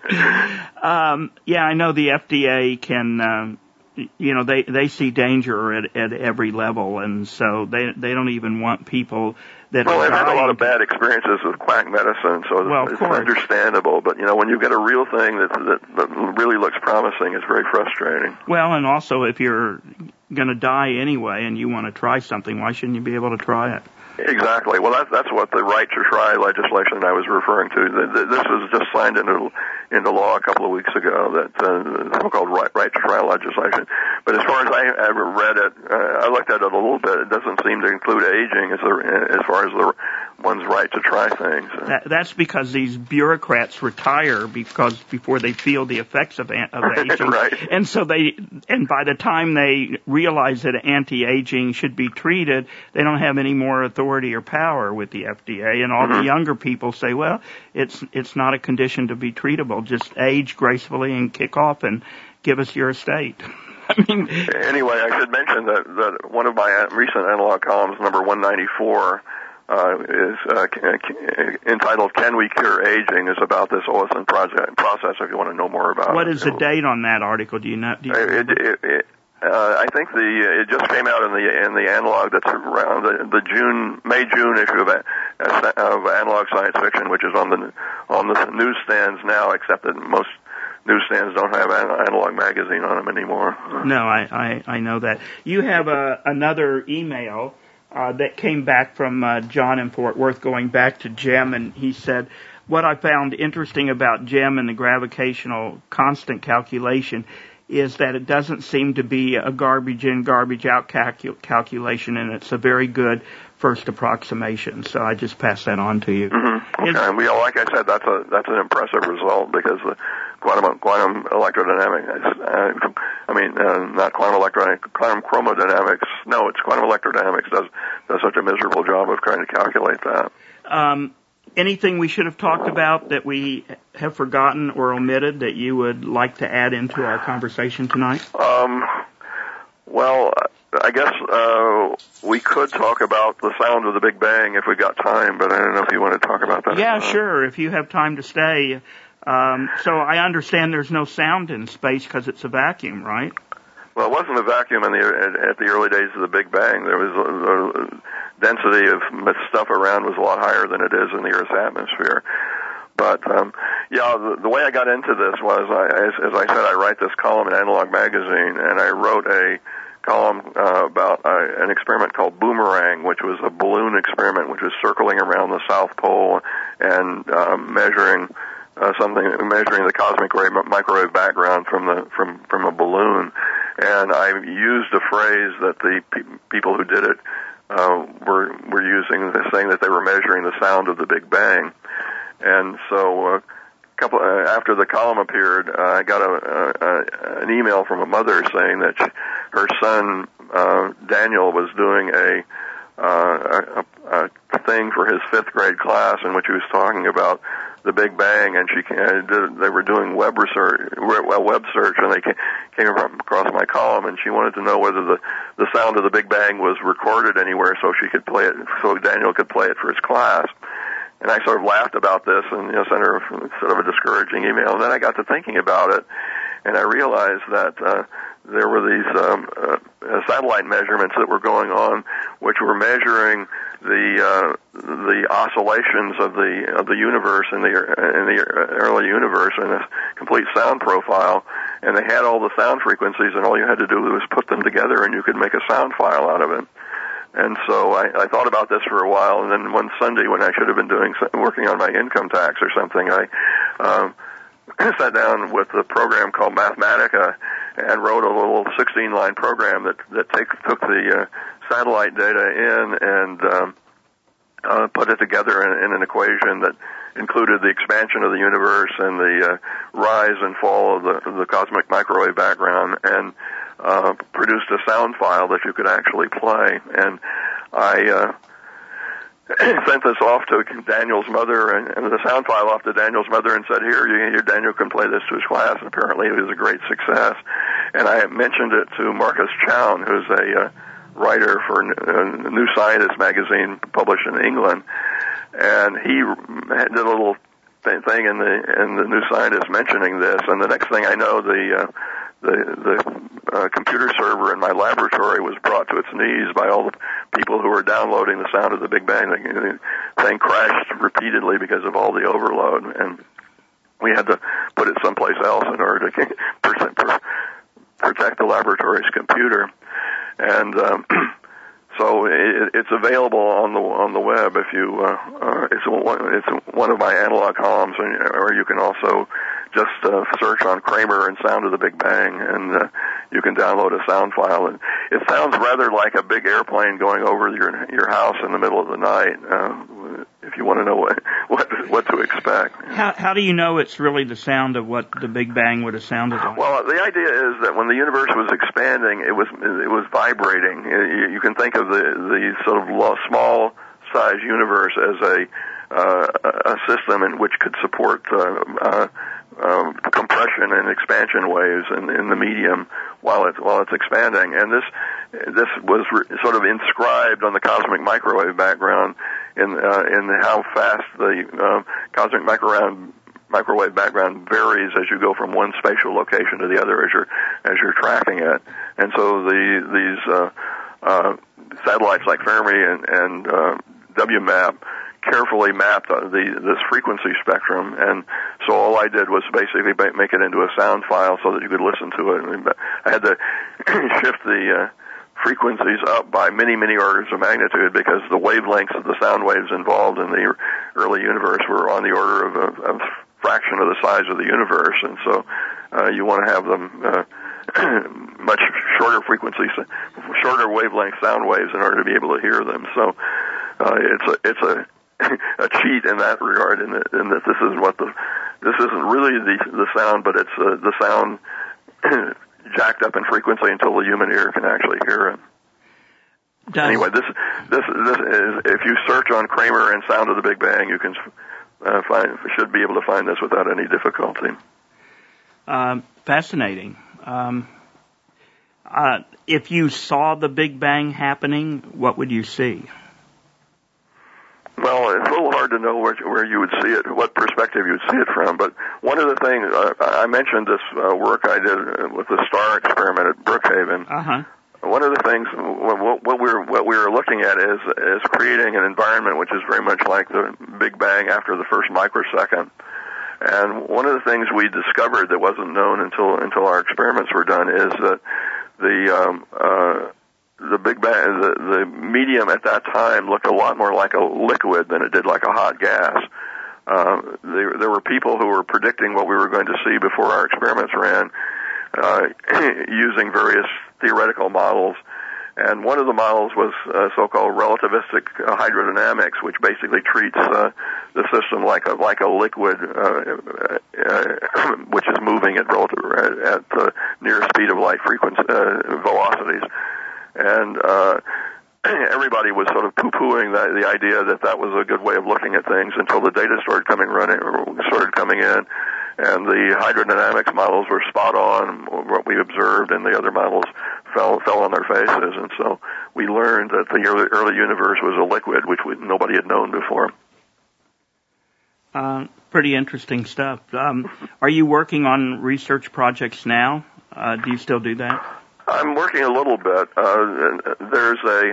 I know the FDA can, they see danger at every level, and so they don't even want people that. Well, I've had a lot of bad experiences with quack medicine, so it's understandable. But when you get a real thing that really looks promising, it's very frustrating. Well, and also if you're going to die anyway and you want to try something, why shouldn't you be able to try it? Exactly. Well, that's what the right to try legislation I was referring to. This was just signed into law a couple of weeks ago. That so-called right to try legislation. But as far as I ever read it, I looked at it a little bit. It doesn't seem to include aging as far as one's right to try things. That's because these bureaucrats retire before they feel the effects of aging, right. And so by the time they realize that anti-aging should be treated, they don't have any more authority or power with the FDA, and all the younger people say, well, it's not a condition to be treatable. Just age gracefully and kick off and give us your estate. Anyway, I should mention that one of my recent analog columns, number 194, is entitled "Can We Cure Aging?" is about this OSIN process. If you want to know more about it. What is the date on that article? Do you know? I think it just came out in the analog that's around the May-June issue of Analog Science Fiction, which is on the newsstands now, except that most newsstands don't have Analog Magazine on them anymore. No, I know that. You have another email that came back from John in Fort Worth going back to GEM, and he said, what I found interesting about GEM and the gravitational constant calculation is that it doesn't seem to be a garbage in, garbage out calculation, and it's a very good first approximation. So I just passed that on to you. Mm-hmm. Okay. Like I said, that's an impressive result because the quantum electrodynamics. Not quantum chromodynamics. No, it's quantum electrodynamics does such a miserable job of trying to calculate that. Anything we should have talked about that we have forgotten or omitted that you would like to add into our conversation tonight? Well, I guess we could talk about the sound of the Big Bang if we got time, but I don't know if you want to talk about that. Yeah, sure, if you have time to stay. So I understand there's no sound in space because it's a vacuum, right? Well, it wasn't a vacuum at the early days of the Big Bang. There was the density of stuff around was a lot higher than it is in the Earth's atmosphere. But the way I got into this was, as I said, I write this column in Analog Magazine, and I wrote a column about an experiment called Boomerang, which was a balloon experiment which was circling around the South Pole and measuring the cosmic ray microwave background from a balloon. And I used a phrase that the people who did it were using, saying that they were measuring the sound of the Big Bang. And so after the column appeared, I got an email from a mother saying that her son Daniel was doing a thing for his 5th grade class in which he was talking about the Big Bang, and they were doing web search, and they came across my column, and she wanted to know whether the sound of the Big Bang was recorded anywhere so she could play it, so Daniel could play it for his class. And I sort of laughed about this and sent her sort of a discouraging email. And then I got to thinking about it, and I realized that there were these satellite measurements that were going on, which were measuring the oscillations of the universe in the early universe in a complete sound profile. And they had all the sound frequencies, and all you had to do was put them together, and you could make a sound file out of it. And so I thought about this for a while, and then one Sunday when I should have been working on my income tax or something, I sat down with a program called Mathematica and wrote a little 16-line program that took the satellite data in and put it together in an equation that included the expansion of the universe and the rise and fall of the cosmic microwave background, and produced a sound file that you could actually play. And I sent this off to Daniel's mother, and the sound file off to Daniel's mother, and said, here, Daniel can play this to his class. And apparently it was a great success. And I mentioned it to Marcus Chown, who's a writer for New Scientist magazine published in England. And he did a little thing in the New Scientist mentioning this, and the next thing I know, the computer server in my laboratory was brought to its knees by all the people who were downloading the sound of the Big Bang. The thing crashed repeatedly because of all the overload, and we had to put it someplace else in order to protect the laboratory's computer. And so it's available on the web if you it's one of my analog columns, or you can also just search on Kramer and Sound of the Big Bang, and you can download a sound file. And it sounds rather like a big airplane going over your house in the middle of the night. If you want to know what to expect. How do you know it's really the sound of what the Big Bang would have sounded like? Well, the idea is that when the universe was expanding, it was vibrating. You can think of the sort of small size universe as a system in which could support compression and expansion waves in the medium while it's expanding. And this was sort of inscribed on the cosmic microwave background in how fast the cosmic microwave background varies as you go from one spatial location to the other as you're tracking it. And so these satellites like Fermi and WMAP carefully mapped this frequency spectrum, and so all I did was basically make it into a sound file so that you could listen to it. And I had to shift the frequencies up by many orders of magnitude because the wavelengths of the sound waves involved in the early universe were on the order of a fraction of the size of the universe, and so you want to have them much shorter frequencies, shorter wavelength sound waves in order to be able to hear them. So it's a cheat in that regard, in that this isn't really the sound, but it's the sound jacked up in frequency until the human ear can actually hear it. Anyway, this is, if you search on Kramer and Sound of the Big Bang, you can should be able to find this without any difficulty. Fascinating. If you saw the Big Bang happening, what would you see? Well, it's a little hard to know where you would see it, what perspective you would see it from. But one of the things, I mentioned this work I did with the star experiment at Brookhaven. Uh-huh. One of the things, what we were looking at is creating an environment which is very much like the Big Bang after the first microsecond. And one of the things we discovered that wasn't known until our experiments were done is that the Big Bang, the medium at that time looked a lot more like a liquid than it did like a hot gas. There were people who were predicting what we were going to see before our experiments ran, using various theoretical models. And one of the models was so-called relativistic hydrodynamics, which basically treats the system like a liquid, which is moving at the near speed of light velocities. And everybody was sort of poo-pooing the idea that was a good way of looking at things until the data started coming in. And the hydrodynamics models were spot on what we observed, and the other models fell on their faces. And so we learned that the early universe was a liquid, which nobody had known before. Pretty interesting stuff. Are you working on research projects now? Do you still do that? I'm working a little bit. There's a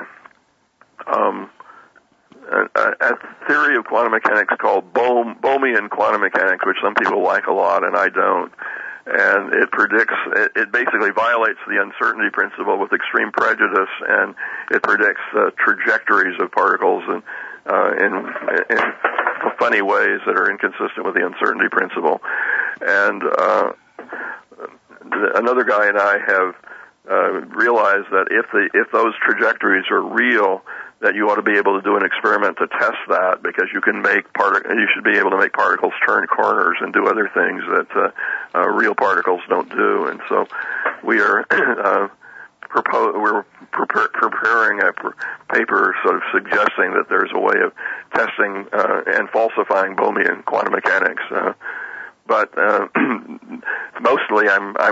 theory of quantum mechanics called Bohmian quantum mechanics, which some people like a lot and I don't. And it basically violates the uncertainty principle with extreme prejudice, and it predicts trajectories of particles in funny ways that are inconsistent with the uncertainty principle. And another guy and I have realized that if those trajectories are real, that you ought to be able to do an experiment to test that, because you should be able to make particles turn corners and do other things that real particles don't do. And so we are we're preparing a paper sort of suggesting that there's a way of testing and falsifying Bohmian quantum mechanics. But mostly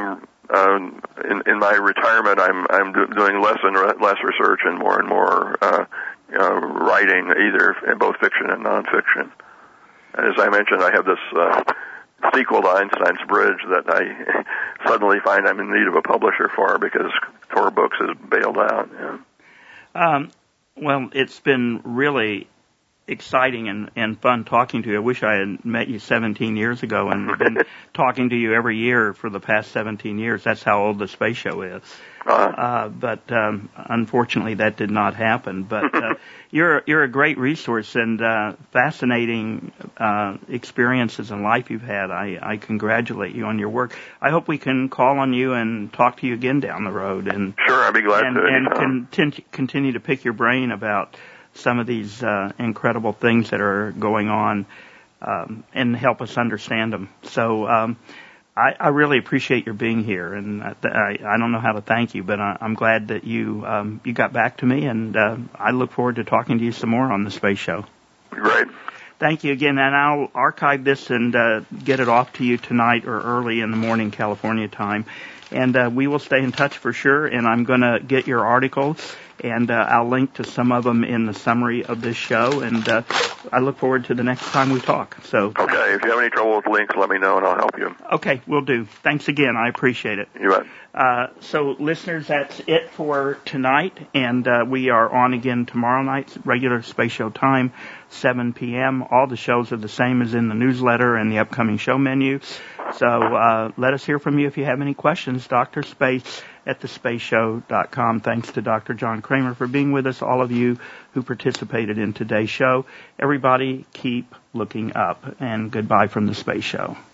in my retirement, I'm doing less and less research and more writing, either in both fiction and nonfiction. And as I mentioned, I have this sequel to Einstein's Bridge that I suddenly find I'm in need of a publisher for, because Tor Books has bailed out. Yeah. Well, it's been really exciting and fun talking to you. I wish I had met you 17 years ago and been talking to you every year for the past 17 years. That's how old the Space Show is. But unfortunately, that did not happen. But you're a great resource, and fascinating experiences in life you've had. I congratulate you on your work. I hope we can call on you and talk to you again down the road. And sure, I'd be glad to. And continue to pick your brain about some of these incredible things that are going on, and help us understand them. So I really appreciate your being here, and I don't know how to thank you, but I'm glad that you got back to me, and I look forward to talking to you some more on the Space Show. Great. Thank you again, and I'll archive this and get it off to you tonight or early in the morning California time. And we will stay in touch for sure, and I'm going to get your articles, and I'll link to some of them in the summary of this show, and I look forward to the next time we talk. So, okay, if you have any trouble with links, let me know, and I'll help you. Okay, will do. Thanks again. I appreciate it. You bet. So, listeners, that's it for tonight, and we are on again tomorrow night, regular Space Show time, 7 p.m. All the shows are the same as in the newsletter and the upcoming show menu. So let us hear from you if you have any questions. Dr. Space at thespaceshow.com. Thanks to Dr. John Kramer for being with us, all of you who participated in today's show. Everybody keep looking up, and goodbye from the Space Show.